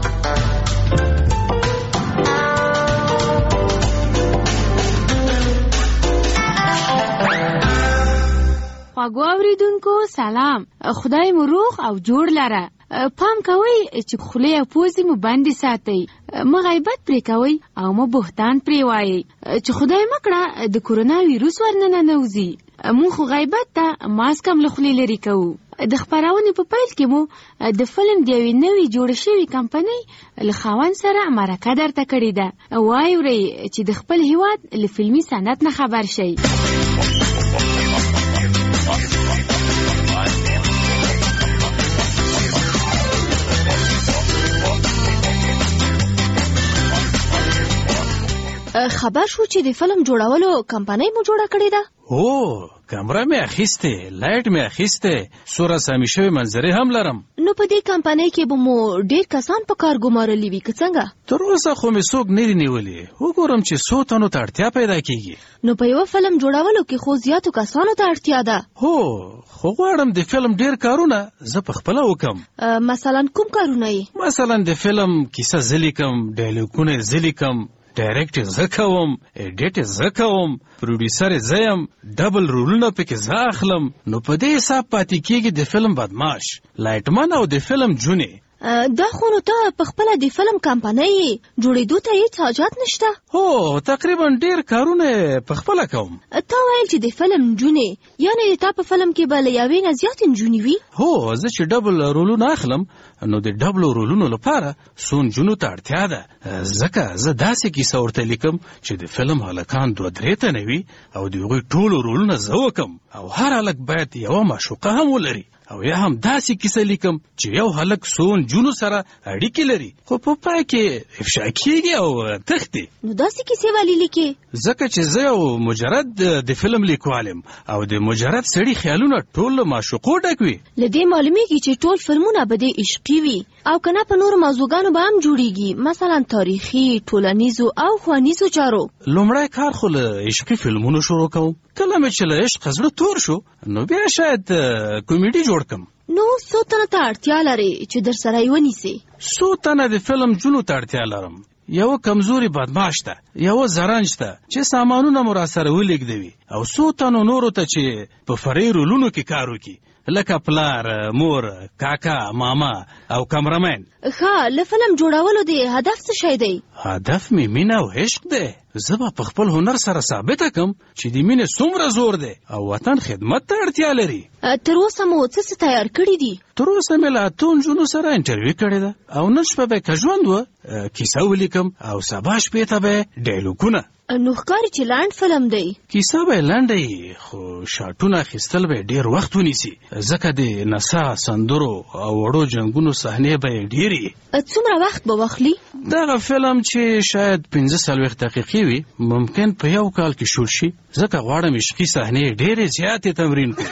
خواږه اوریدونکو سلام، خدای مو روغ او جوړ لره. پام کوئ چې خولې او پوزې مو بندې ساتئ، مه غیبت پرې کوئ او مه بهتان پرې وایئ چې خدای مکړه د کورونا ویروس ورننه نوځي. مونږ خو غیبت ته ماسک هم له خولې لرې کوو. د خپرونې په پیل کې مو د فلم د یوې نوې جوړه شوې کمپنۍ له خاوند سره مرکه درته کړې ده. واورئ چې د خپل هیواد له فلمي صنعت نه خبر شئ. خبر شو چې د فلم جوړولو کمپنۍ مو جوړه کړې ده؟ او کمره مې اخیسته، لایټ مې اخیسته، سوره سامي شوی منظرې هم لرم. نو په دې کمپنۍ کې به مو ډېر کسان په کار ګمارلي وي که څنګه؟ تر اوسه خو مې څوک نه دي نیولي. وګورم چې څو تنو ته اړتیا پیدا کیږي. نو په یو فلم جوړولو کې خو زیاتو کسانو ته اړتیا ده. هو خو غواړم د فلم ډېر کارونه زه په خپله وکم. مثلا کوم کارونه یې؟ مثلا د فلم کیسه زه لیکم، ډایلوګونه زه لیکم، ډایرکټ زه کوم، ایډیټ زه کوم، پروډیوسر زه یم، ډبل رولونه پکې زه اخلم. نو په دې حساب پاتې کېږي د فلم بدماش، لایټمن او د فلم جونې. دا خو نو ته په خپله د فلم کمپنۍ جوړېدو ته هېڅ حاجت نشته. هو تقریبا ډېر کارونه په خپله کوم. تا ویل چې د فلم نجونې، یعنې تا په فلم کې به له یوې نه زیاتې نجونې وي؟ هو زه چې ډبل رولونه اخلم نو د ډبلو رولونو لپاره څو نجونو ته اړتیا ده. ځکه زه داسې کیسه ورته لیکم چې د فلم هلکان 2-3 تنه وي او د هغوی ټولو رولونه زه وکم او هر هلک باید یوه معشوقه هم ولري. او یا هم داسې کیسه لیکم چې یو هلک څو نجونو سره اړیکې لري خو په پای کې افشا کېږي او تښتي. نو داسې کیسې ولې لیکې؟ ځکه چې زه یو مجرد د فلم لیکوال یم او د مجرد سړي خیالونه ټول له معشوقو ډک وي. له دې معلومیږي چې ټول فلمونه به د عشقي وي او که نه په نورو موضوعګانو به هم جوړیږي، مثلا تاریخي، ټولنیزو او ښوونیزو چارو. لومړی کار خو له عشقي فلمونو شروع کوم. کله مې چې له عشق زړه تور شو نو بیا شاید کمیډي جوړ کم. نو څو تنه ته اړتیا لري چې در سره یې ونیسي؟ څو تنه د فلم جونو ته اړتیا لرم. یو کمزوري بدماش ته، یو زرنج ته چې سامانونه مو راسره ولېږدوي او څو تنو نورو ته چې په فرعي رولونو کې کار وکړي لکه پلار، مور، کاکا، ماما او کمرمین. ښه، له فلم جوړولو د هدف څه شی دی؟ هدف مې مینه او عشق دی. زه به په خپل هنر سره ثابته کم چې د مینې څومره زور دی او وطن خدمت ته اړتیا لري. تر اوسه مو څه تیار کړي دي؟ تر اوسه مې له 8 نجونو سره انټرویو کړې ده او نن شپه به که ژوند و کیسه ولیکم او سبا شپې ته به ډایلوګونه. نو ښکاري چې لنډ فلم دی. کیسه به لنډه وي خو شاټونه اخیستل به ډېر وخت ونیسي ځکه د نڅا، سندرو او وړو جنګونو صحنې به یې ډېرې. څومره وخت به واخلي؟ دغه فلم چې شاید 45 دقیقې وي ممکن په یو کال کې شوټ شي ځکه غواړم عشقي صحنې ډېرې زیاتې تمرین کړم.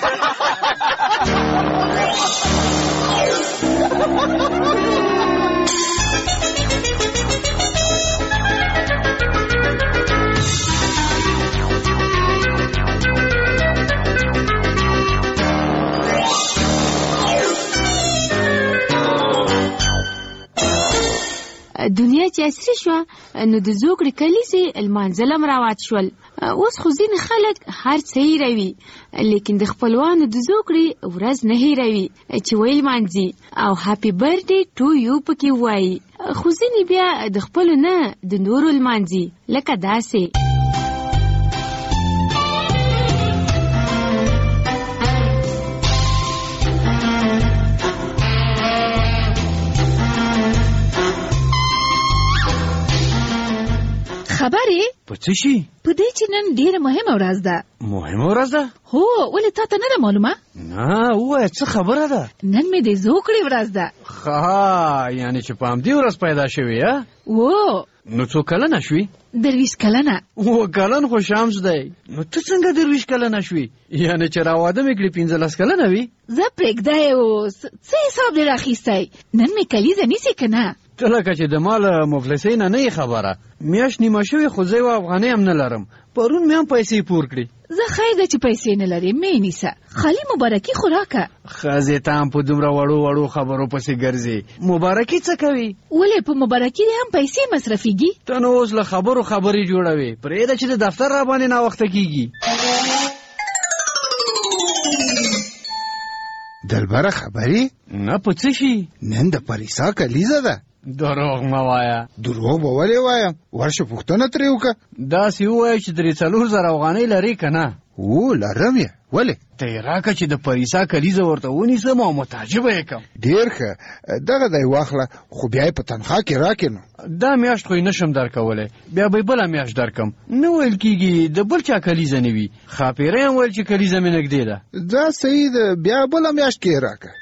دنیا چې عصري شوه نو د زوکړې کلیزې لمانځل هم رواج شول. اوس خو ځینې خلک هر څه هیروي لیکن د خپلوانو د زوکړې ورځ نه هیروي چې ویل مانځي او هاپي برډې ټو یو پکې وایي، خو ځینې بیا د خپلو نه د نورو لمانځي لکه داسې. خبرې په څه شي؟ په دې چې نن ډېره مهمه ورځ ده. مهمه ورځ ده؟ هو ولې تا ته نه ده معلومه؟ نه ووایه څه خبره ده؟ نن مې د زوکړې ورځ ده. ښه یعنې چې په همدې ورځ پیدا شوې و نو څو کلنه شوي؟ 23 کلنه. و کلن خو شمس دی. نو ته څنګه 23 کلنه شوي؟ یعنې چې راواده مې کړې 15 کلنه وي؟ زه پرېږدی اوس څه حساب دې راخیستی؟ نن مې کلیزه نیسې که نه؟ ته لکه چې د مال مفلسۍ نه یې خبره. میاشت نیمه شوې خو زه یوه افغانۍ هم نه لرم. پرون مې هم پیسې پور کړې. زه خیر ده چې پیسې نه لرې مې نیسه، خالي مبارکي خو راکه. ښځې ته هم په دومره وړو خبرو پسې ګرځې. مبارکي څه کوي؟ ولې په مبارکي دې هم پیسې مصرفېږي؟ ته نو اوس له خبرو خبرې جوړوې. پرېږده چې د دفتر را باندې ناوخته کېږي. دلبره خبرې؟ نه په څه شي؟ نن د پریسا کلیزه ده. دروغ مه وایه. دروغ به ولې وایم؟ ورشه پوښتنه ترې وکړه. داسې ووایه چې 3-4 افغانۍ لرې که نه؟ او لرم یې. ولې؟ ته یې راکړه چې د پریسا کلیزه ورته ونیسم او متعجبه یې کړم. ډېر ښه، دغه دی واخله، خو بیا یې په تنخوا کې راکړې نو. دا میاشت خو یې نشم درکولی، بیا به یې بله میاشت درکم. نه ویل کېږي د بل چا کلیزه نه وي. ښاپیری هم ویل چې کلیزه مې نږدې ده. دا صحیح ده، بیا بله میاشت کې یې راکړه.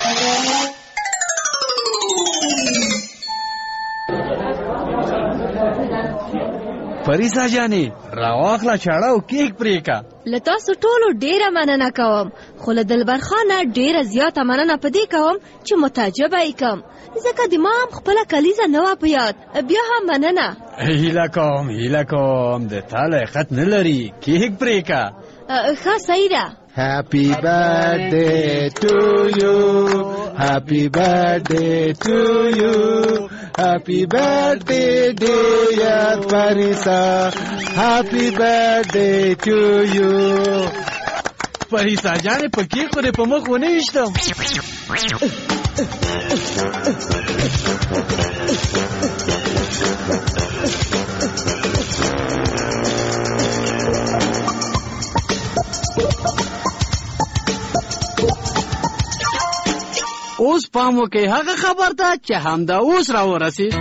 پریسا جانې راواخله چاړه او کیک پرې کا. له تاسو ټولو ډېره مننه کوم، خو له دلبر خانه ډېره زیاته مننه په دې کوم چې متعجبه یې کړم، ځکه د ما هم خپله کلیزه نه وه په یاد. بیا هم مننه. هیله کوم د تا لیاقت نه لري. کیک پرې کا. ښه صحیح ده. Happy birthday to you, happy birthday to you, happy birthday dear Parisa, happy birthday to you. پریسا جانې په کیک خو دې په مخ ونه ویشتم. اوس پام وکړئ هغه خبر ته چې همدا اوس راورسېد.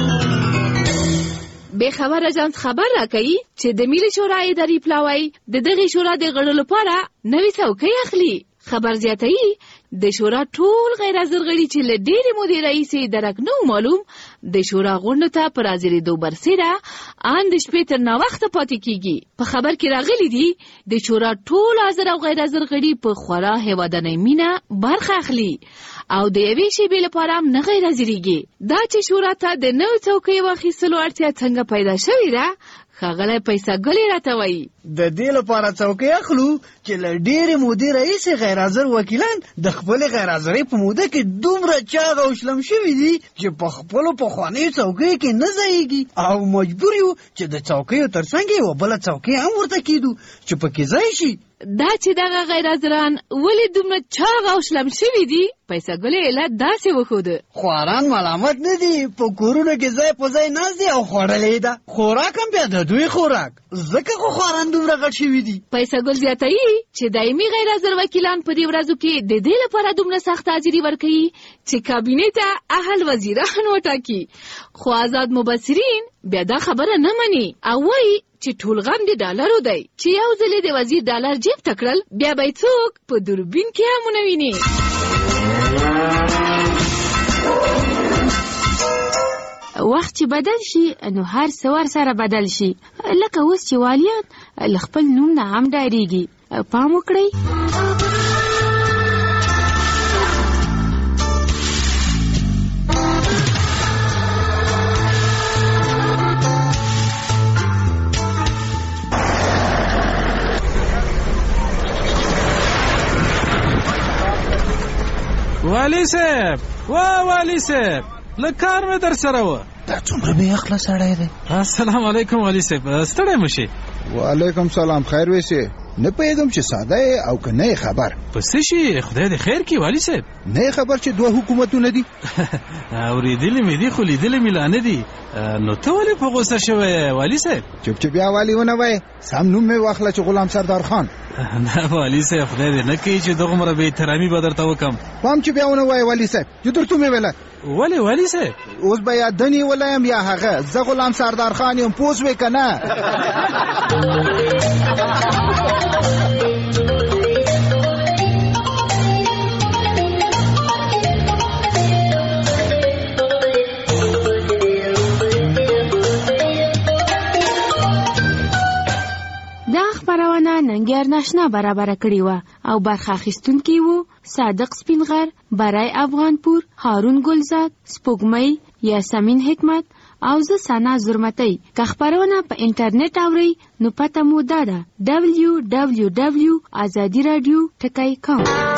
بېخبره ځان خبر راکوي چې د ملي شورا اداري پلاوی د دغې شورا د غړو لپاره نوې څوکۍ اخلي. خبر زیاتوي د شورا ټول غیر حاضر غړي چې له ډېرې مودې راهیسې درک نه معلوم د شورا غونډو ته په راځېدو برسېره ان د شپې تر ناوخته پاتې کېږي. په خبر کې راغلي دي د شورا ټول حاضر او غیر حاضر غړي په خورا هیوادنۍ مینه برخه اخلي او د یوې شېبې لپاره هم نه غیر حاضرېږي. دا چې شورا ته د نوې څوکیو اخیستلو اړتیا څنګه پیدا شوې ده ښاغلی پیسه ګلې راته وایي. د دې لپاره څوکۍ اخلو چې له ډېرې مودې راهیسې غیر حاضر وکیلان د خپلې غیر حاضرۍ په موده کې دومره چاغ او شلم شوي دي چې په خپلو پخوانیو څوکیو کې نه ځایږي او مجبور یو چې د څوکیو تر څنګ یوه بله څوکۍ هم ورته کېدو چې پکې ځای شي. دا چې دغه غیر حاضران ولې دومره چاغ او شلم شوي دي پیسه ګلې علت داسې وښوده. خواران ملامت نه دي، په کورونو کې ځای په ځای ناست دي او خوړلې ده. خوراک هم بیا د دوی خوراک، ځکه خو خواران دومره غټ شوي دي. پیسه ګل زیاتوي چې دایمي غیر حاضر وکیلان په دې ورځو کې د دې لپاره دومره سخت حاضري ورکوي چې کابینې ته اهل وزیران وټاکي. خو آزاد مبصرین بیا دا خبره نه مني او وایي چې ټول غم د ډالرو دی، چې یو ځلې د وزیر ډالر جیب ته کړل بیا به یې څوک په دوربین کې هم ونه ویني. وخت چې بدل شي نو هر څه ورسره بدل شي، لکه اوس چې والیان له خپل نوم نه هم ډارېږي. پام وکړئ. والی صاحب، والی صاحب، لږ کار مې در سره و. دا څومره بې عقله سړی دی. السلام علیکم والي صاحب، ستړی مشي. وعلیکم سلام، خیر ویسې؟ نه پوهېږم چې ساده او که نه خبر. په څه شي؟ خدای دې خیر کړي والي صاحب. نه خبر چې دوه حکومتونه دي. اورېدلې مې دي خو لیدلې مې لا نه دي. نو ته ولې په غوسه شوی والي صاحب؟ چوپ چې بیا والي ونه وایې، سم نوم مې واخله چې غلام سردار خان. نه والي صاحب، خدای دې نه کوي چې دغومره بې احترامي به درته وکړم. پام چې بیا ونه وایې والي صاحب، چې درته مې ویله. ولې والي صاحب؟ اوس به یا دنې ولایم یا هغه، زه غلام سردار خان یم، پوه شوې که نه؟ دا خبرونه ننګیار ناشنا برابر کړی و او برخه اخیستونکي وو صادق سپینغر، برای افغانپور، هارون ګلزاد، سپوږمۍ، یاسمین حکمت او زه سنا زرمتی. که خبرونه په انټرنیټ اورئ نو پته مو دا ده www.azadiradio.com.